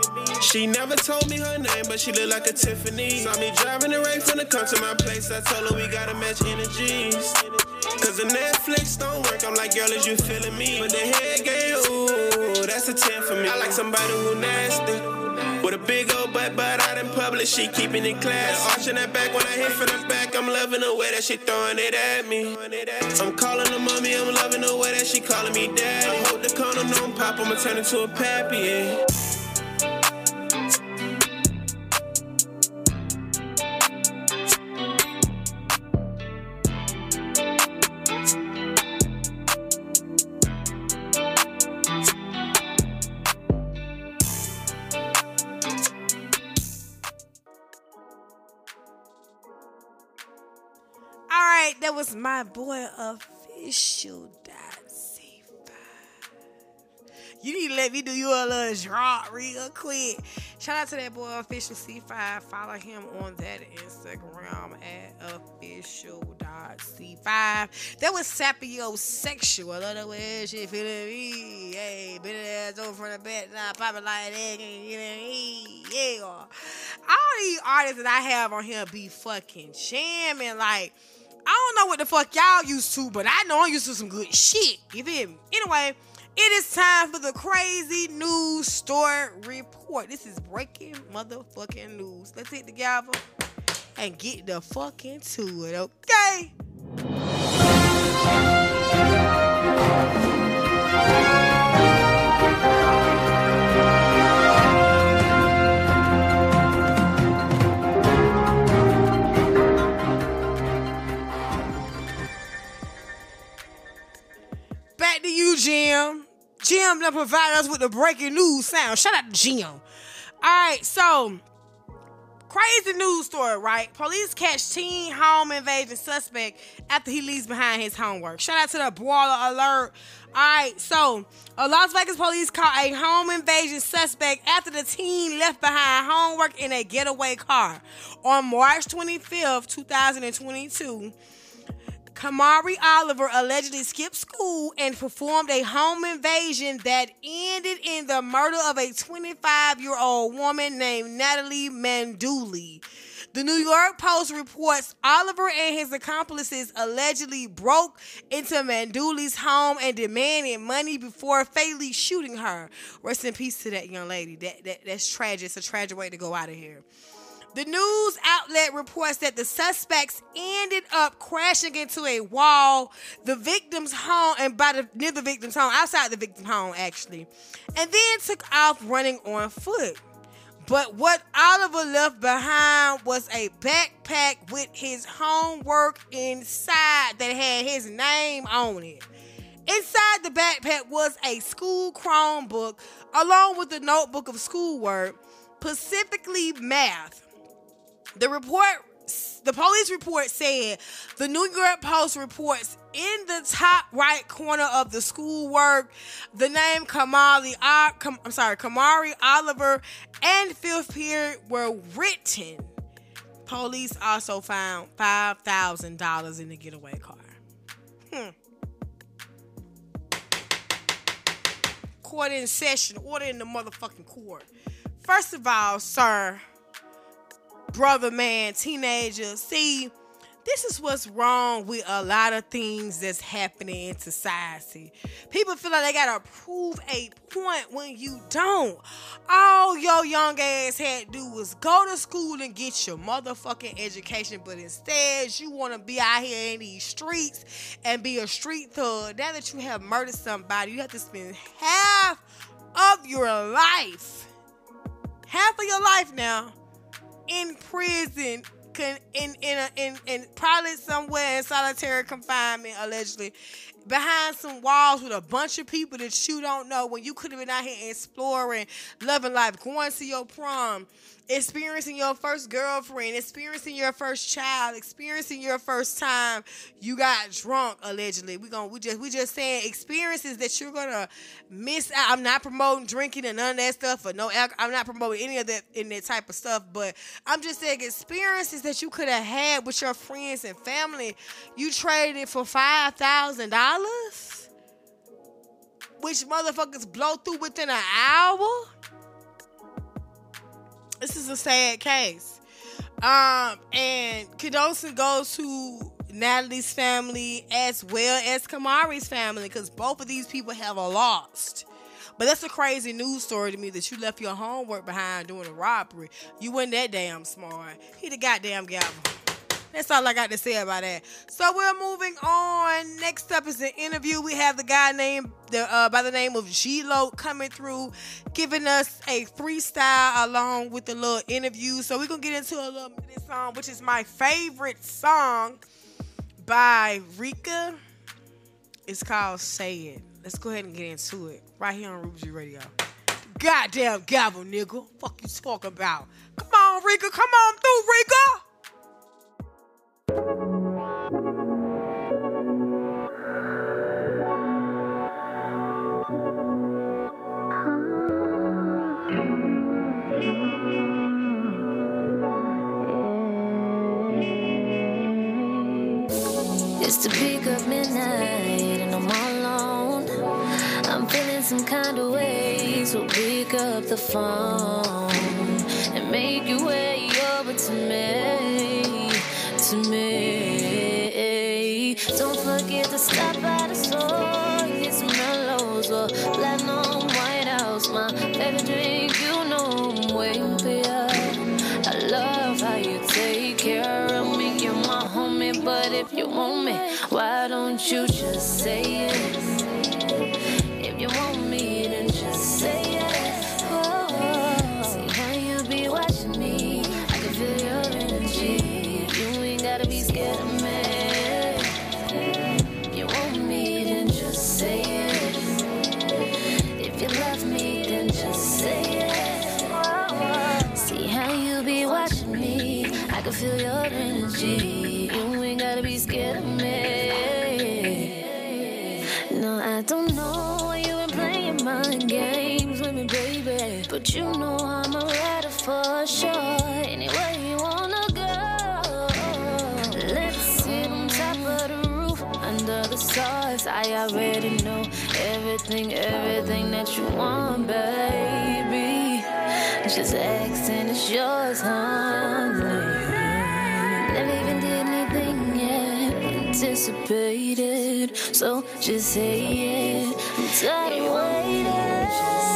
She never told me her name, but she look like a Tiffany. Saw me driving the rain from the come to my place. I told her we gotta match energies. Cause the Netflix don't work. I'm like, girl, is you feeling me? But the head game, ooh, that's a ten for me. I like somebody who nasty. With a big old butt, but out in public, she keeping it classy. Arching that back when I hit from the back, I'm loving the way that she throwing it at me. I'm calling her mommy, I'm loving the way that she calling me daddy. I hope the condom don't pop, I'ma turn into a pappy, yeah. That was my boy Official C five. You need to let me do you a little drop real quick. Shout out to that boy Official C five. Follow him on that Instagram at official C five. That was sapiosexual. Otherwise, she feeling me. Hey, bit ass over from the back, now popping like that. You know me? Yeah. All these artists that I have on here be fucking jamming. Like, I don't know what the fuck y'all used to, but I know I'm used to some good shit. You feel me? Anyway, it is time for the crazy news story report. This is breaking motherfucking news. Let's hit together and get the fuck into it, okay? Back to you, Jim. Jim done provide us with the breaking news sound. Shout out to Jim. All right, so Crazy news story, right? Police catch teen home invasion suspect after he leaves behind his homework. Shout out to the Broiler Alert. All right, so uh, Las Vegas police caught a home invasion suspect after the teen left behind homework in a getaway car. On March twenty-fifth, twenty twenty-two, Kamari Oliver allegedly skipped school and performed a home invasion that ended in the murder of a twenty-five-year-old woman named Natalie Manduli. The New York Post reports Oliver and his accomplices allegedly broke into Manduli's home and demanded money before fatally shooting her. Rest in peace to that young lady. That, that That's tragic. It's a tragic way to go out of here. The news outlet reports that the suspects ended up crashing into a wall, the victim's home, and by the near the victim's home, outside the victim's home, actually, and then took off running on foot. But what Oliver left behind was a backpack with his homework inside that had his name on it. Inside the backpack was a school Chromebook along with a notebook of schoolwork, specifically math. The report, the police report said, the New York Post reports in the top right corner of the schoolwork, the name Kamali, uh, Kam, I'm sorry, Kamari Oliver and fifth period were written. Police also found five thousand dollars in the getaway car. Hmm. Court in session, order in the motherfucking court. First of all, sir, brother, man, teenager, see, this is what's wrong with a lot of things that's happening in society. People feel like they gotta prove a point when you don't. All your young ass had to do was go to school and get your motherfucking education, but instead you wanna be out here in these streets and be a street thug. Now that you have murdered somebody, you have to spend half of your life, half of your life now, in prison, in in a, in in probably somewhere in solitary confinement, allegedly, behind some walls with a bunch of people that you don't know, when you could have been out here exploring, loving life, going to your prom, experiencing your first girlfriend, experiencing your first child, experiencing your first time you got drunk, allegedly. We gonna we just we just saying experiences that you're gonna miss out. I'm not promoting drinking and none of that stuff, or no alcohol. I'm not promoting any of that in that type of stuff, but I'm just saying experiences that you could have had with your friends and family. You traded it for five thousand dollars, which motherfuckers blow through within an hour. This is a sad case. Um, and condolences goes to Natalie's family as well as Kamari's family, because both of these people have a lost. But that's a crazy news story to me that you left your homework behind doing a robbery. You wasn't that damn smart. Hit the goddamn gavel. That's all I got to say about that. So we're moving on. Next up is an interview. We have the guy named the uh, by the name of G-Lo coming through, giving us a freestyle along with the little interview. So we're gonna get into a little minute song, which is my favorite song by Rika. It's called "Say It." Let's go ahead and get into it right here on Ruby G Radio. Goddamn gavel, nigga. Fuck you talking about? Come on, Rika. Come on through, Rika. It's the peak of midnight and I'm all alone. I'm feeling some kind of way, so pick up the phone and make your way over to me, to me. Don't forget to stop by the store, get some mellows or platinum White House. My favorite drink, you know I'm waiting for you. I love how you take care of me, you're my homie, but if you want me, why don't you just say it? If you want me, then just say it. Oh, see how you be watching me, I can feel your energy. You ain't gotta be scared of me. If you want me, then just say it. If you love me, then just say it. Oh, see how you be watching me, can feel your energy. You ain't gotta be scared of me. No, I don't know why you been playing mind games with me, baby. But you know I'm a rider for sure. Anywhere you wanna go. Let's sit on top of the roof under the stars. I already know everything, everything that you want, baby. Just ask and it's yours, honey. Never even did anything yet anticipated, so just say it. I'm tired of waiting.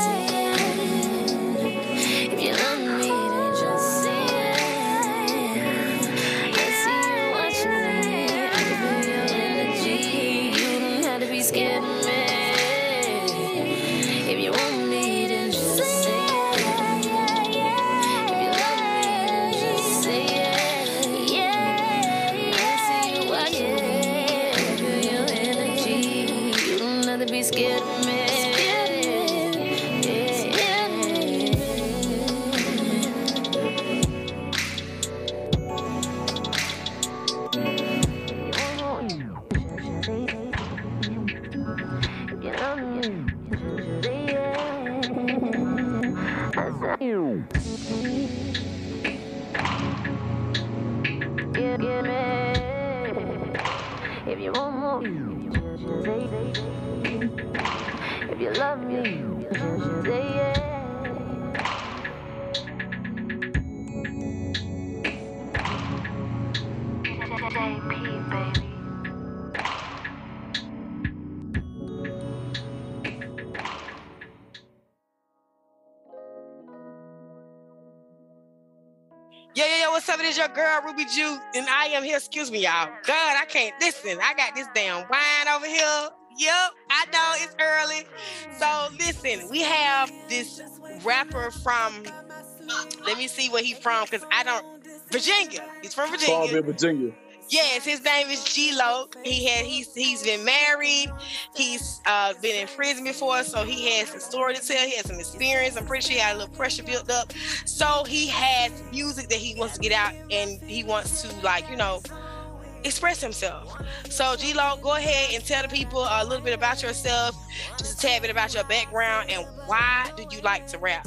If you love me, then just say it. I see you watching me. I can feel your energy. You don't have to be scared of me. If you want me, then just say it. Be scared of me. If you want more, if you love me, say yeah. Yeah, yeah, yeah, what's up? It is your girl, Ruby Jew, and I am here. Excuse me, y'all. God, I can't listen. I got this damn wine over here. Yep, I know it's early. So listen, we have this rapper from, let me see where he's from, because I don't, Virginia. He's from Virginia. Farmville, Virginia. Yes, his name is G-Lo. He had he's he's been married. He's uh, been in prison before, so he has some story to tell. He has some experience. I'm pretty sure he had a little pressure built up. So he has music that he wants to get out, and he wants to, like, you know, express himself. So G-Lo, go ahead and tell the people a little bit about yourself, just a tad bit about your background, and why do you like to rap?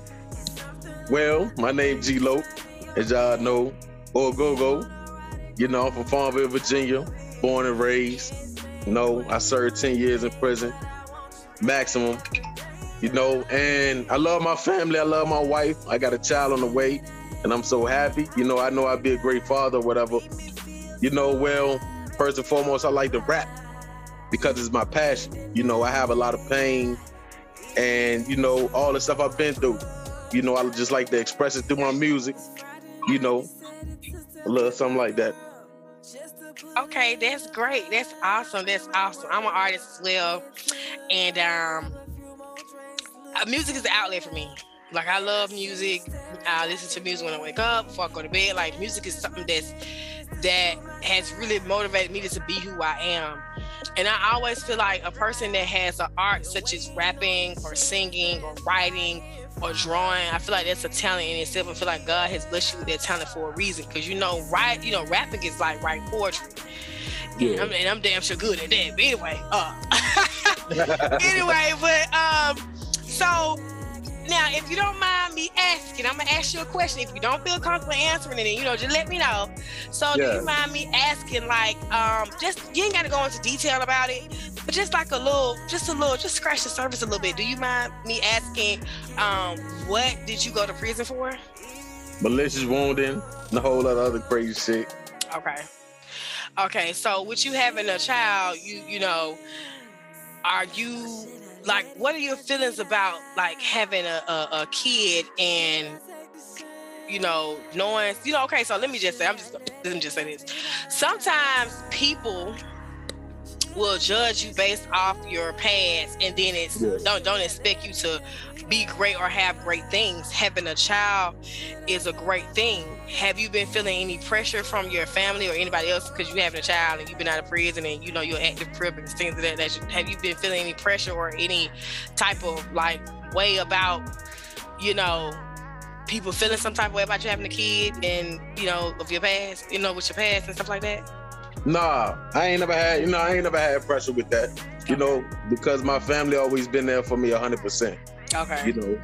Well, my name G-Lo, as y'all know, or Go-Go. You know, I'm from Farmville, Virginia, born and raised. You know, I served ten years in prison, maximum. You know, and I love my family. I love my wife. I got a child on the way, and I'm so happy. You know, I know I'd be a great father or whatever. You know, well, first and foremost, I like to rap because it's my passion. You know, I have a lot of pain and, you know, all the stuff I've been through. You know, I just like to express it through my music. You know, a little something like that. Okay, that's great. That's awesome. That's awesome. I'm an artist as well. And um, uh, music is the outlet for me. Like, I love music. I listen to music when I wake up, before I go to bed. Like, music is something that's that has really motivated me to be who I am. And I always feel like a person that has an art such as rapping or singing or writing or drawing, I feel like that's a talent in itself. I feel like God has blessed you with that talent for a reason. Because, you know, right, you know, rapping is like writing poetry. Yeah. And I'm, and I'm damn sure good at that. But anyway, uh, anyway, but um, so now, if you don't mind me asking, I'm gonna ask you a question. If you don't feel comfortable answering it, you know, just let me know. So, yeah. Do you mind me asking, like, um, just you ain't gotta go into detail about it, but just like a little, just a little, just scratch the surface a little bit. Do you mind me asking, um, what did you go to prison for? Malicious wounding and a whole lot of other crazy shit. Okay. Okay. So, with you having a child, you you know, are you like, what are your feelings about like having a, a, a kid and, you know, knowing, you know, okay, so let me just say, I'm just, let me just say this. Sometimes people will judge you based off your past, and then it's, yeah. don't, don't expect you to be great or have great things. Having a child is a great thing. Have you been feeling any pressure from your family or anybody else because you having a child and you've been out of prison and, you know, you're active crib and things like that, that you, have you been feeling any pressure or any type of like way about, you know, people feeling some type of way about you having a kid and, you know, of your past, you know, with your past and stuff like that? Nah, I ain't never had, you know, I ain't never had pressure with that, you know, because my family always been there for me one hundred percent. Okay. You know,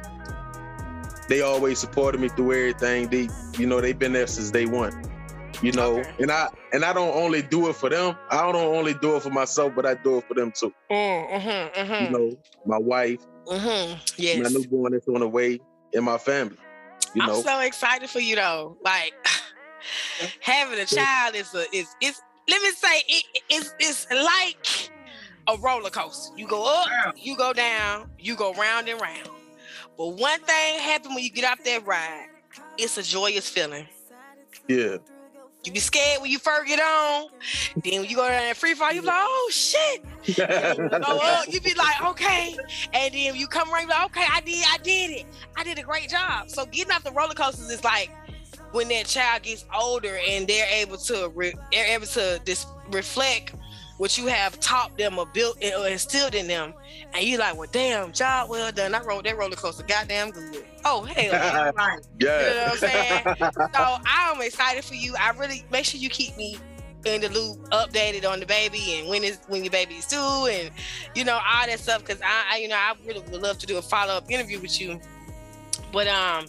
they always supported me through everything. They, you know, they've been there since day one. You know, okay. and I and I don't only do it for them. I don't only do it for myself, but I do it for them too. Mm, mm-hmm, mm-hmm. You know, my wife, mm-hmm. yes. my newborn that's on the way, and my family. You know, I'm so excited for you though. Like having a child is a is is. Let me say it, it's it's like a roller coaster. You go up, you go down, you go round and round. But one thing happens when you get off that ride. It's a joyous feeling. Yeah. You be scared when you first get on. Then when you go down that free fall, you be like, oh shit. You go up, you be like, okay. And then you come around, you be like, okay, I did, I did it. I did a great job. So getting off the roller coasters is like when that child gets older and they're able to re- they're able to dis- reflect what you have taught them or built or instilled in them, and you're like, well, damn, job well done. I rode that roller coaster goddamn good. Oh, hell yeah. Right. Yeah. You know what I'm saying? So I'm excited for you. I really, make sure you keep me in the loop, updated on the baby and when is when your baby is due and, you know, all that stuff, because I, I, you know, I really would love to do a follow-up interview with you. But, um,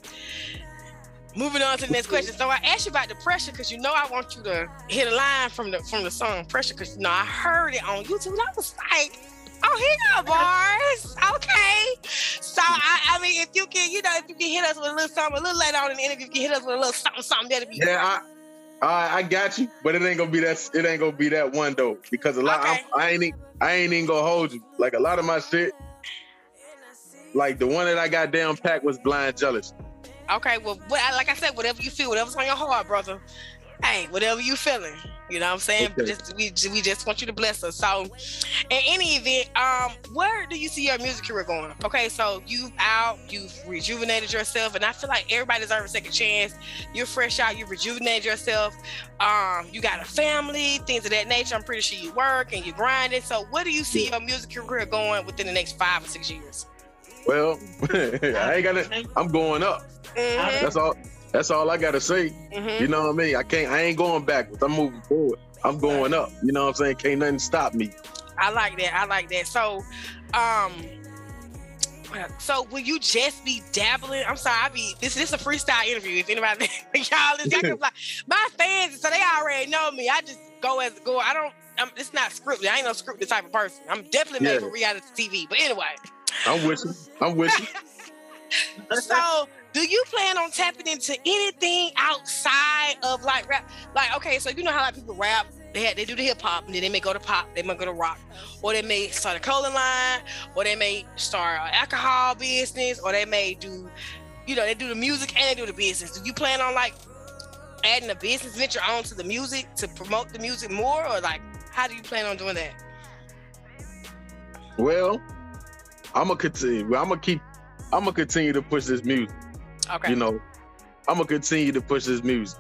moving on to the next question. So I asked you about the pressure because you know I want you to hit a line from the from the song Pressure, because you know I heard it on YouTube and I was like, oh, here you go, bars. Okay. So I, I mean, if you can, you know, if you can hit us with a little something, a little later on in the interview, if you can hit us with a little something, something that'll be. Yeah, I, I, I got you, but it ain't gonna be that. It ain't gonna be that one though, because a lot. Okay. I, I ain't. I ain't even gonna hold you. Like a lot of my shit, like the one that I got down packed was Blind Jealous. Okay, well, like I said, whatever you feel, whatever's on your heart, brother. Hey, whatever you feeling, you know what I'm saying? Okay. Just, we, we just want you to bless us. So, in any event, um, where do you see your music career going? Okay, so you out, you've rejuvenated yourself, and I feel like everybody deserves a second chance. You're fresh out, you've rejuvenated yourself. Um, you got a family, things of that nature. I'm pretty sure you work and you're grinding. So, where do you see your music career going within the next five or six years? Well, I ain't gotta. I'm going up. Mm-hmm. That's all. That's all I gotta say. Mm-hmm. You know what I mean? I can't. I ain't going backwards. I'm moving forward. I'm going up. You know what I'm saying? Can't nothing stop me. I like that. I like that. So, um, so will you just be dabbling? I'm sorry. I be this. This is a freestyle interview. If anybody y'all is, y'all like my fans, so they already know me. I just go as go. I don't. I'm, it's not scripted. I ain't no scripted type of person. I'm definitely made yeah. for reality T V. But anyway. I'm with you. I'm with you. So, do you plan on tapping into anything outside of like rap? Like, okay, so you know how like people rap, they had, they do the hip hop, and then they may go to pop, they might go to rock, or they may start a clothing line, or they may start an alcohol business, or they may do, you know, they do the music and they do the business. Do you plan on like adding a business venture onto the music to promote the music more, or like how do you plan on doing that? Well, I'm gonna continue. I'm gonna keep. I'm gonna continue to push this music. Okay. You know, I'm gonna continue to push this music.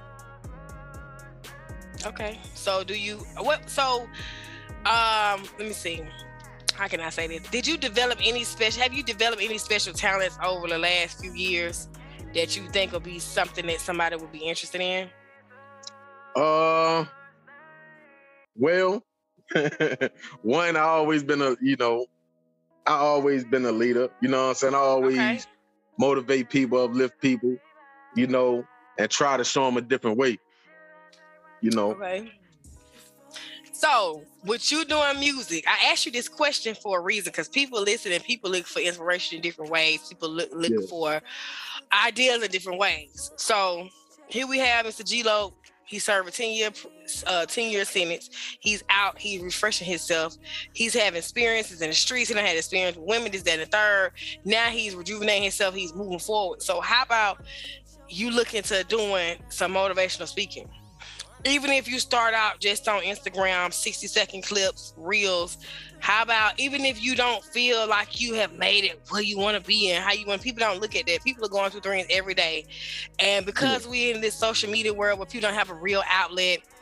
Okay. So, do you what? So, um, let me see. How can I say this? Did you develop any special? Have you developed any special talents over the last few years that you think will be something that somebody would be interested in? Uh, well, one, I always been a, you know. I always been a leader, you know what I'm saying? I always okay. motivate people, uplift people, you know, and try to show them a different way, you know. Okay. So, with you doing music, I asked you this question for a reason, because people listen and people look for inspiration in different ways. People look, look yeah. for ideas in different ways. So, here we have Mister G-Lo. He served a ten year, uh, ten year sentence. He's out. He's refreshing himself. He's having experiences in the streets. He done had experience with women, this, that, and the third. Now he's rejuvenating himself. He's moving forward. So how about you look into doing some motivational speaking? Even if you start out just on Instagram, sixty second clips, reels, how about even if you don't feel like you have made it where you want to be and how you want, people don't look at that. People are going through things every day. And because we're in this social media world where people don't have a real outlet,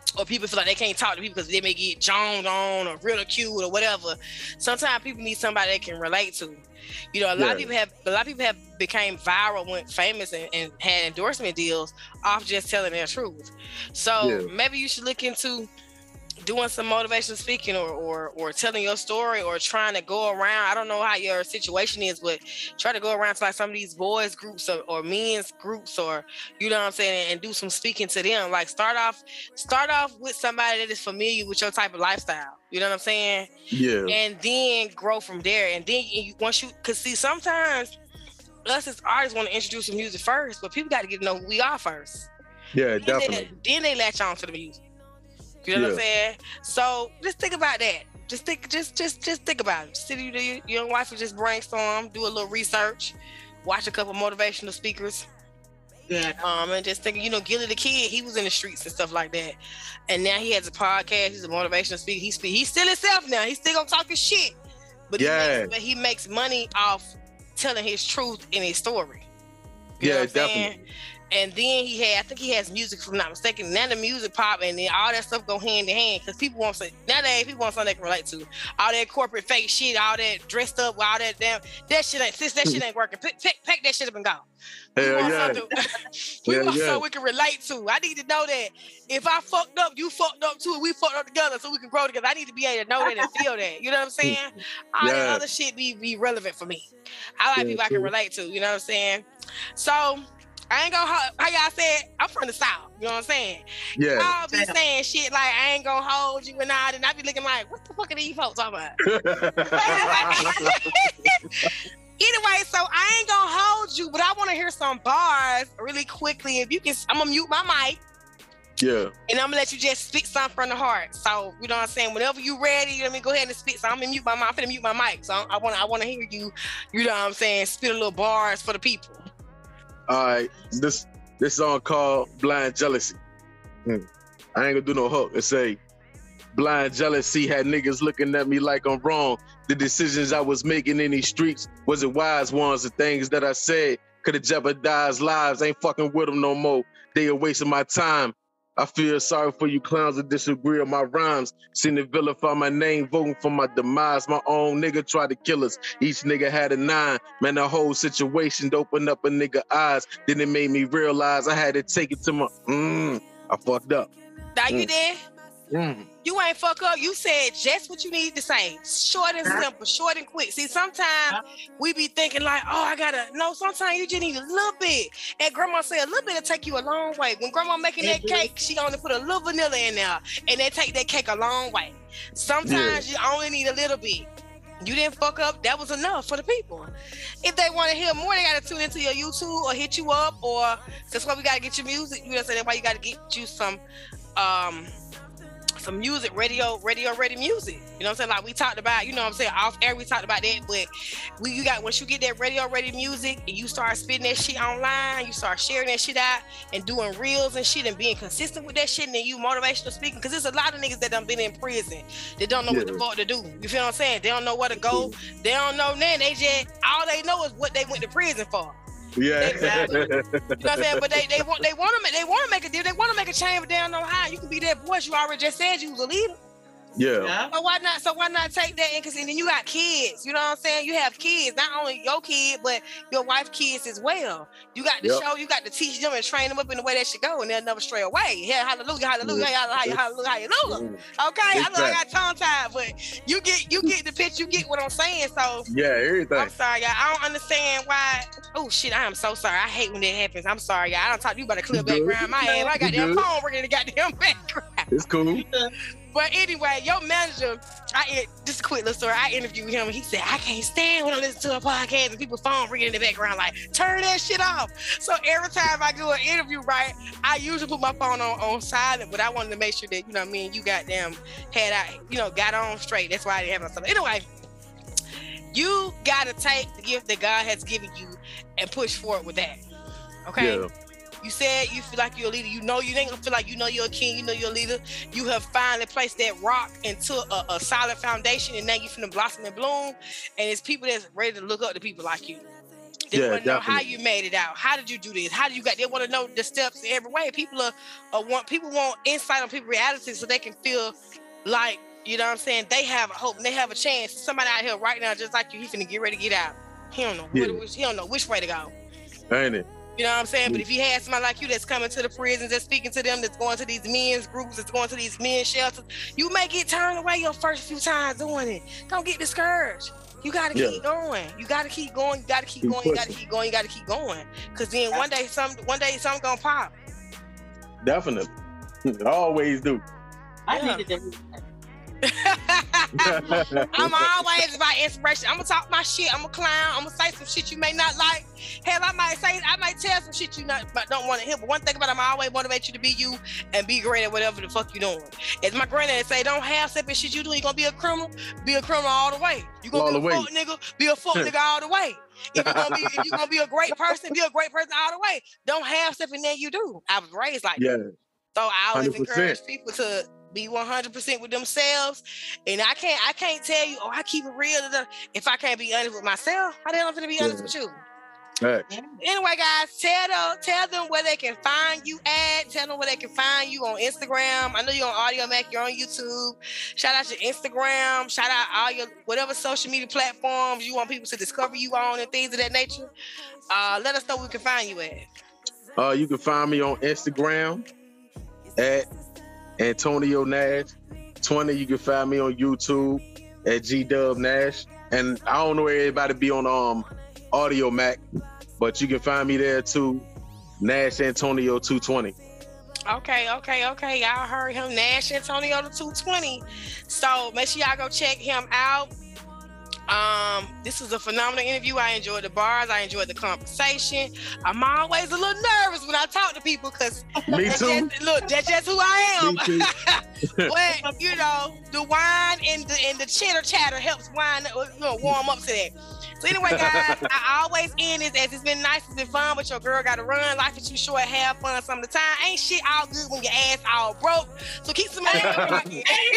or people feel like they can't talk to people because they may get joned on or ridiculed or whatever. Sometimes people need somebody they can relate to. You know, a lot Yeah. of people have a lot of people have became viral, went famous, and, and had endorsement deals off just telling their truth. So Yeah. maybe you should look into doing some motivational speaking or, or or telling your story or trying to go around. I don't know how your situation is, but try to go around to like some of these boys groups or, or men's groups, or you know what I'm saying, and do some speaking to them. Like start off start off with somebody that is familiar with your type of lifestyle. You know what I'm saying? Yeah. And then grow from there. And then you, once you, cause see, sometimes us as artists want to introduce the music first, but people got to get to know who we are first. Yeah, Then definitely. they, then they latch on to the music. You know what I'm Yeah. saying? So just think about that. Just think, just, just, just think about it. Sit with your young wife and just brainstorm, do a little research, watch a couple motivational speakers. Yeah. Um, and just think, you know, Gilly the Kid, he was in the streets and stuff like that, and now he has a podcast. He's a motivational speaker. He speak, he's still himself now. He's still gonna talk his shit, but Yeah. he makes, but he makes money off telling his truth in his story. You know Yeah, what I'm saying? definitely. And then he had, I think he has music, if I'm not mistaken. Now the music pop and then all that stuff go hand in hand because people want something. Nowadays, people want something they can relate to. All that corporate fake shit, all that dressed up, all that damn, that shit ain't, since that shit ain't working, pick, pick, pack that shit up and go. We Hell want yeah. something we Hell want yeah. something we can relate to. I need to know that if I fucked up, you fucked up too, and we fucked up together so we can grow together. I need to be able to know that and feel that. You know what I'm saying? All that Yeah. other shit be, be relevant for me. I like Yeah, people I can true. relate to. You know what I'm saying? So I ain't gonna, ho- how y'all said, I'm from the South. You know what I'm saying? Yeah. Y'all be saying shit like, I ain't gonna hold you and all that. And I be looking like, what the fuck are these folks talking about? Anyway, so I ain't gonna hold you, but I want to hear some bars really quickly. If you can, I'm gonna mute my mic Yeah. and I'm gonna let you just spit something from the heart. So you know what I'm saying. Whenever you ready, let me go ahead and spit. So I'm gonna mute my mic. I'm gonna mute my mic. So I want, I want to hear you. You know what I'm saying? Spit a little bars for the people. All right. This this song called Blind Jealousy. Hmm. I ain't gonna do no hook. It say, blind jealousy had niggas looking at me like I'm wrong. The decisions I was making in these streets wasn't wise ones. The things that I said could have jeopardized lives. Ain't fucking with them no more. They are wasting my time. I feel sorry for you clowns that disagree on my rhymes. Seen to vilify my name, voting for my demise. My own nigga tried to kill us. Each nigga had a nine. Man, the whole situation opened up a nigga eyes. Then it made me realize I had to take it to my, mm, I fucked up. Now you Mm. there? Mm. You ain't fuck up. You said just what you need to say. Short and simple, short and quick. See, sometimes we be thinking like, oh, I gotta, no, sometimes you just need a little bit. And grandma said a little bit will take you a long way. When grandma making that cake, she only put a little vanilla in there and they take that cake a long way. Sometimes you only need a little bit. You didn't fuck up. That was enough for the people. If they want to hear more, they got to tune into your YouTube or hit you up, or that's why we got to get your music. You know what I'm saying? That's why you got to get you some, um, some music, radio, radio, ready music. You know what I'm saying? Like we talked about, you know what I'm saying? Off air, we talked about that, but we, you got, once you get that radio, ready music and you start spitting that shit online, you start sharing that shit out and doing reels and shit and being consistent with that shit, and then you motivational speaking, because there's a lot of niggas that done been in prison. They don't know what the Yeah. fuck to do. You feel what I'm saying? They don't know where to go. They don't know then. They just, all they know is what they went to prison for. Yeah. Exactly. You know what I'm saying? But they they want they want to make they want to make a deal. They want to make a change, but they don't know how. You can be that voice. You already just said you was a leader. Yeah. So why not? So why not take that in? Because then you got kids. You know what I'm saying? You have kids, not only your kid, but your wife's kids as well. You got to Yep. show. You got to teach them and train them up in the way they should go, and they'll never stray away. Yeah, hallelujah, hallelujah, hallelujah, hallelujah, hallelujah. Okay, I know I got tongue tied, but you get you get the picture. You get what I'm saying. So Yeah, everything. I'm sorry, y'all. I don't understand why. Oh shit, I am so sorry. I hate when that happens. I'm sorry, y'all. I don't talk to you about a clear You good. background. My ass, I got You that good. phone ringing in the goddamn background. It's cool. But anyway, your manager, I just a quick little story. I interviewed him and he said, I can't stand when I listen to a podcast and people's phone ringing in the background, like, turn that shit off. So every time I do an interview, right, I usually put my phone on, on silent, but I wanted to make sure that, you know what I mean, you goddamn had out, you know, got on straight. That's why I didn't have no stuff. Anyway, you gotta take the gift that God has given you and push forward with that. Okay? Yeah. You said you feel like you're a leader. You know you ain't gonna feel like you know you're a king. You know you're a leader. You have finally placed that rock into a, a solid foundation, and now you finna blossom and bloom. And it's people that's ready to look up to people like you. They Yeah, want to know how definitely. you made it out. How did you do this? How did you got? They want to know the steps in every way. People are, are want people want insight on people's reality so they can feel like, you know what I'm saying, they have a hope and they have a chance. Somebody out here right now just like you, he finna get ready to get out. He don't know Yeah. what, he don't know which way to go. Ain't it? You know what I'm saying? But if you had somebody like you that's coming to the prisons, that's speaking to them, that's going to these men's groups, that's going to these men's shelters, you may get turned away your first few times doing it. Don't get discouraged. You gotta Yeah. keep going. You gotta keep going. You gotta keep Keep going. You gotta pushing. keep going. You gotta keep going. Cause then one day, some one day, something gonna pop. Definitely. I always do. I Yeah. needed to. I'm always about inspiration. I'm gonna talk my shit. I'm gonna clown. I'm gonna say some shit you may not like. Hell, I might say, I might tell some shit you not, but don't want to hear. But one thing about it, I'm always motivate you to be you and be great at whatever the fuck you doing. As my granddad say, don't have separate shit you do. You gonna be a criminal, be a criminal all the way. You gonna All be a the way. fuck nigga, be a fuck nigga all the way. If you gonna be, if you gonna be a great person, be a great person all the way. Don't have something that you do. I was raised like Yeah. that. So I always one hundred percent. encourage people to be one hundred percent with themselves. And I can't I can't tell you, oh, I keep it real. da, da. If I can't be honest with myself, how the hell I'm gonna be honest Yeah. with you? Right. Anyway, guys, tell them tell them where they can find you at. Tell them where they can find you on Instagram. I know you're on Audio Mac, you're on YouTube. Shout out your Instagram. Shout out all your whatever social media platforms you want people to discover you on and things of that nature. Uh, let us know where we can find you at. Uh, you can find me on Instagram at Antonio Nash twenty. You can find me on YouTube at G Dub Nash. And I don't know where everybody be on um Audio Mac, but you can find me there too. Nash Antonio two twenty. Okay, okay, okay. Y'all heard him, Nash Antonio the two twenty. So make sure y'all go check him out. Um, this was a phenomenal interview. I enjoyed the bars. I enjoyed the conversation. I'm always a little nervous when I talk to people because Me too. look, that's just who I am. Me too. But you know, the wine and the and the chitter chatter helps wine, you know, warm up to that. So anyway, guys, I always end this as it's been nice, it's been fun, but your girl got to run. Life is too short. Have fun some of the time. Ain't shit all good when your ass all broke. So keep some ass.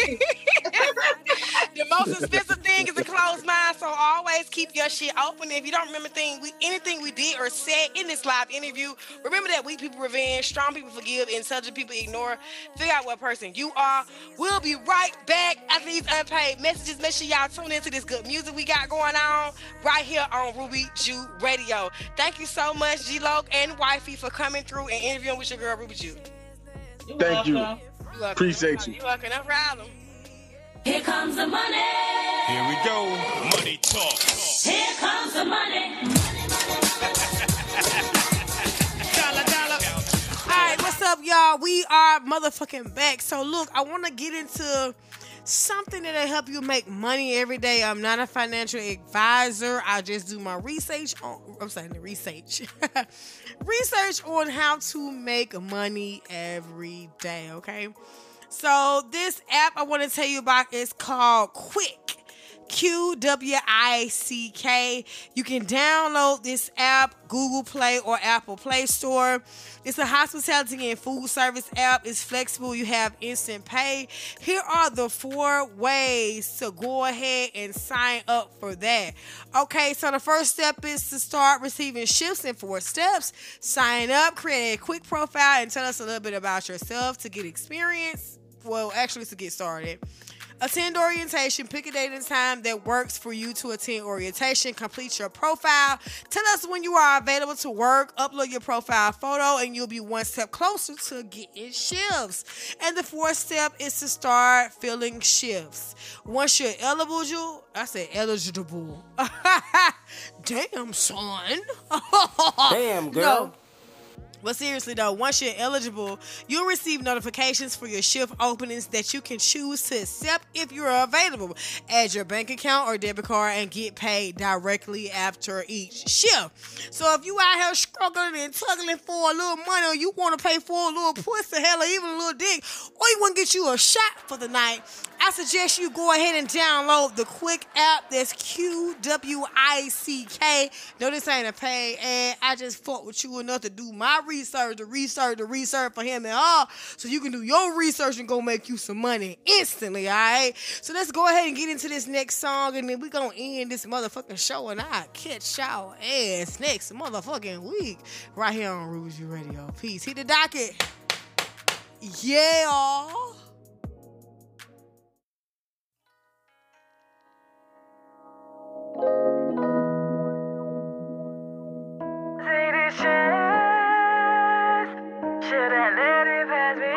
The most expensive thing is a closed mind. So always keep your shit open. If you don't remember thing, we, anything we did or said in this live interview, remember that weak people revenge, strong people forgive, intelligent people ignore. Figure out what person you are. We'll be right back after these unpaid messages. Make sure y'all tune into this good music we got going on right here on Ruby Jew Radio. Thank you so much, G-Lo and Wifey, for coming through and interviewing with your girl, Ruby Jew. Thank you. You're welcome. Appreciate you. You're welcome. No problem. Here comes the money. Here we go. Money talk. Here comes the money. Dollar, dollar. All right, what's up, y'all? We are motherfucking back. So, look, I want to get into something that'll help you make money every day. I'm not a financial advisor. I just do my research on, I'm saying the research. research on how to make money every day, okay? So this app I want to tell you about is called Quick. Q W I C K. You can download this app, Google Play or Apple Play Store. It's a hospitality and food service app. It's flexible. You have instant pay. Here are the four ways to go ahead and sign up for that. Okay, so the first step is to start receiving shifts in four steps. Sign up, create a quick profile, and tell us a little bit about yourself to get experience. Well, actually, to get started. Attend orientation. Pick a date and time that works for you to attend orientation. Complete your profile. Tell us when you are available to work. Upload your profile photo and you'll be one step closer to getting shifts. And the fourth step is to start filling shifts. Once you're eligible, I said eligible. Damn, son. Damn, girl. No. But seriously though, once you're eligible, you'll receive notifications for your shift openings that you can choose to accept if you're available. Add your bank account or debit card and get paid directly after each shift. So if you out here struggling and tugging for a little money, or you want to pay for a little pussy, hell, or even a little dick, or you want to get you a shot for the night, I I suggest you go ahead and download the Quick app. That's Q W I C K. No, this ain't a paid ad. I just fought with you enough to do my research, the research, the research for him and all, so you can do your research and go make you some money instantly, all right? So let's go ahead and get into this next song, and then we gonna end this motherfucking show, and I'll catch y'all ass next motherfucking week right here on Ruby Jew Radio. Peace. Hit the docket. Yeah. Should I let it pass me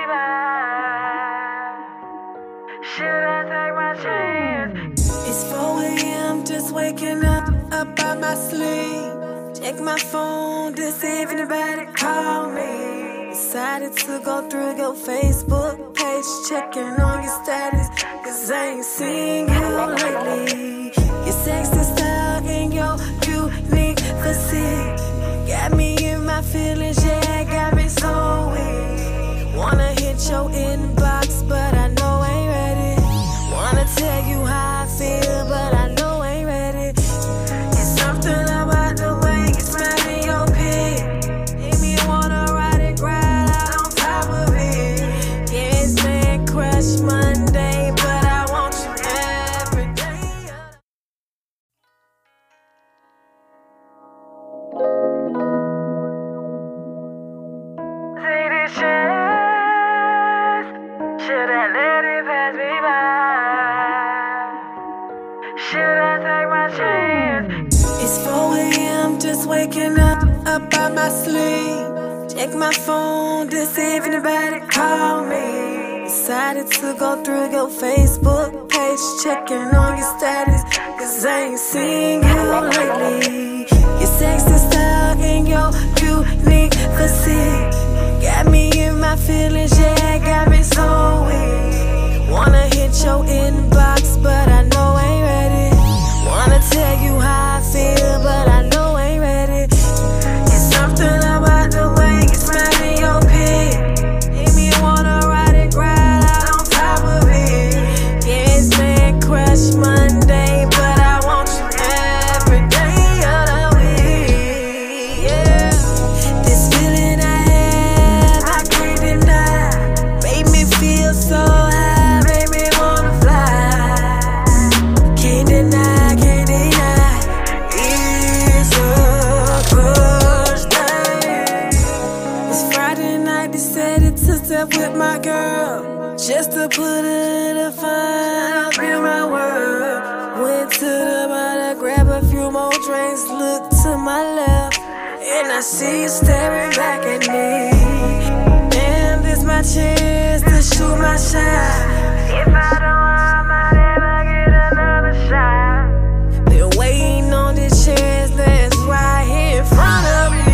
by? Should I take my chance? It's four a.m. just waking up, up out my sleep. Check my phone to see if anybody call me. Decided to go through your Facebook page, checking on your status, cause I ain't seen you lately. Your sexy style and your unique physique got me in my feelings, yeah, got me so weak. Wanna hit your inbox, but I know I ain't ready. Wanna tell you how I feel, but I know I ain't ready. It's something about the way you smell in your pit. Make me wanna ride it right out on top of it. Yeah, it's Man Crush Monday, but I want you every day. Take this chance. Should I let it pass me by? Should I take my chance? It's four a.m. just waking up, up out my sleep. Check my phone to see if anybody call me. Decided to go through your Facebook page, checking on your status, cause I ain't seen you lately. Your sexy style and your unique physique got me in my feelings, yeah, got me so weak. Wanna hit your inbox, but I know I ain't ready. Wanna tell you how I feel, but I know I ain't ready. It's something about the way you smell in your pit. Make me wanna ride it right out on top of it. Yeah, it's Man Crush Monday, but I want you every day of the week. Yeah, this feeling I have, I can't deny. Made me feel so high, made me wanna fly. Can't deny, can't deny. It's a crush night. It's Friday night, decided to step with my girl, just to put it in fun up in my world. Went to the bar to grab a few more drinks, look to my left, and I see you staring back at me. Damn, this my chance to shoot my shot. If I don't, I might ever get another shot. Been waiting on this chance that's right here in front of me.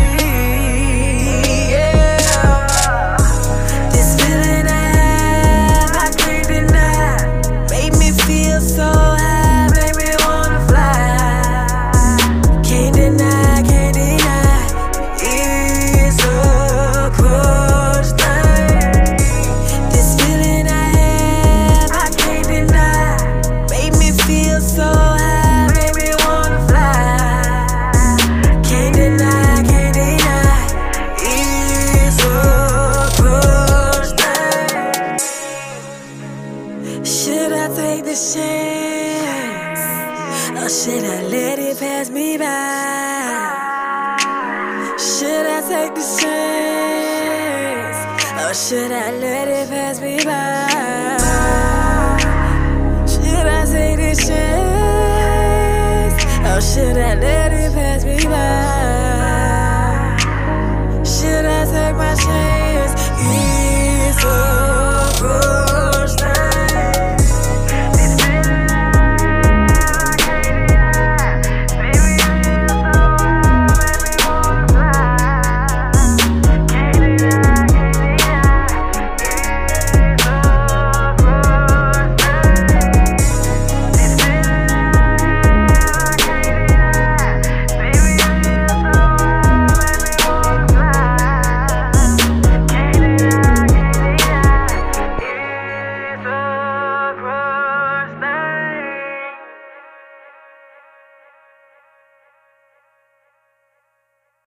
Yeah, this feeling I have, I can't deny. Made me feel so high, made me wanna fly. Can't deny, can't deny. It's a crush night. This feeling I have, I can't deny. Made me feel so high, made me wanna fly. Can't deny, can't deny. It's a crush night. Should I take this chance, or should I let it pass me by? Should I take this chance, or should I let it pass me by? Should I take this chance, or should I let it pass me by? Should I take my chance?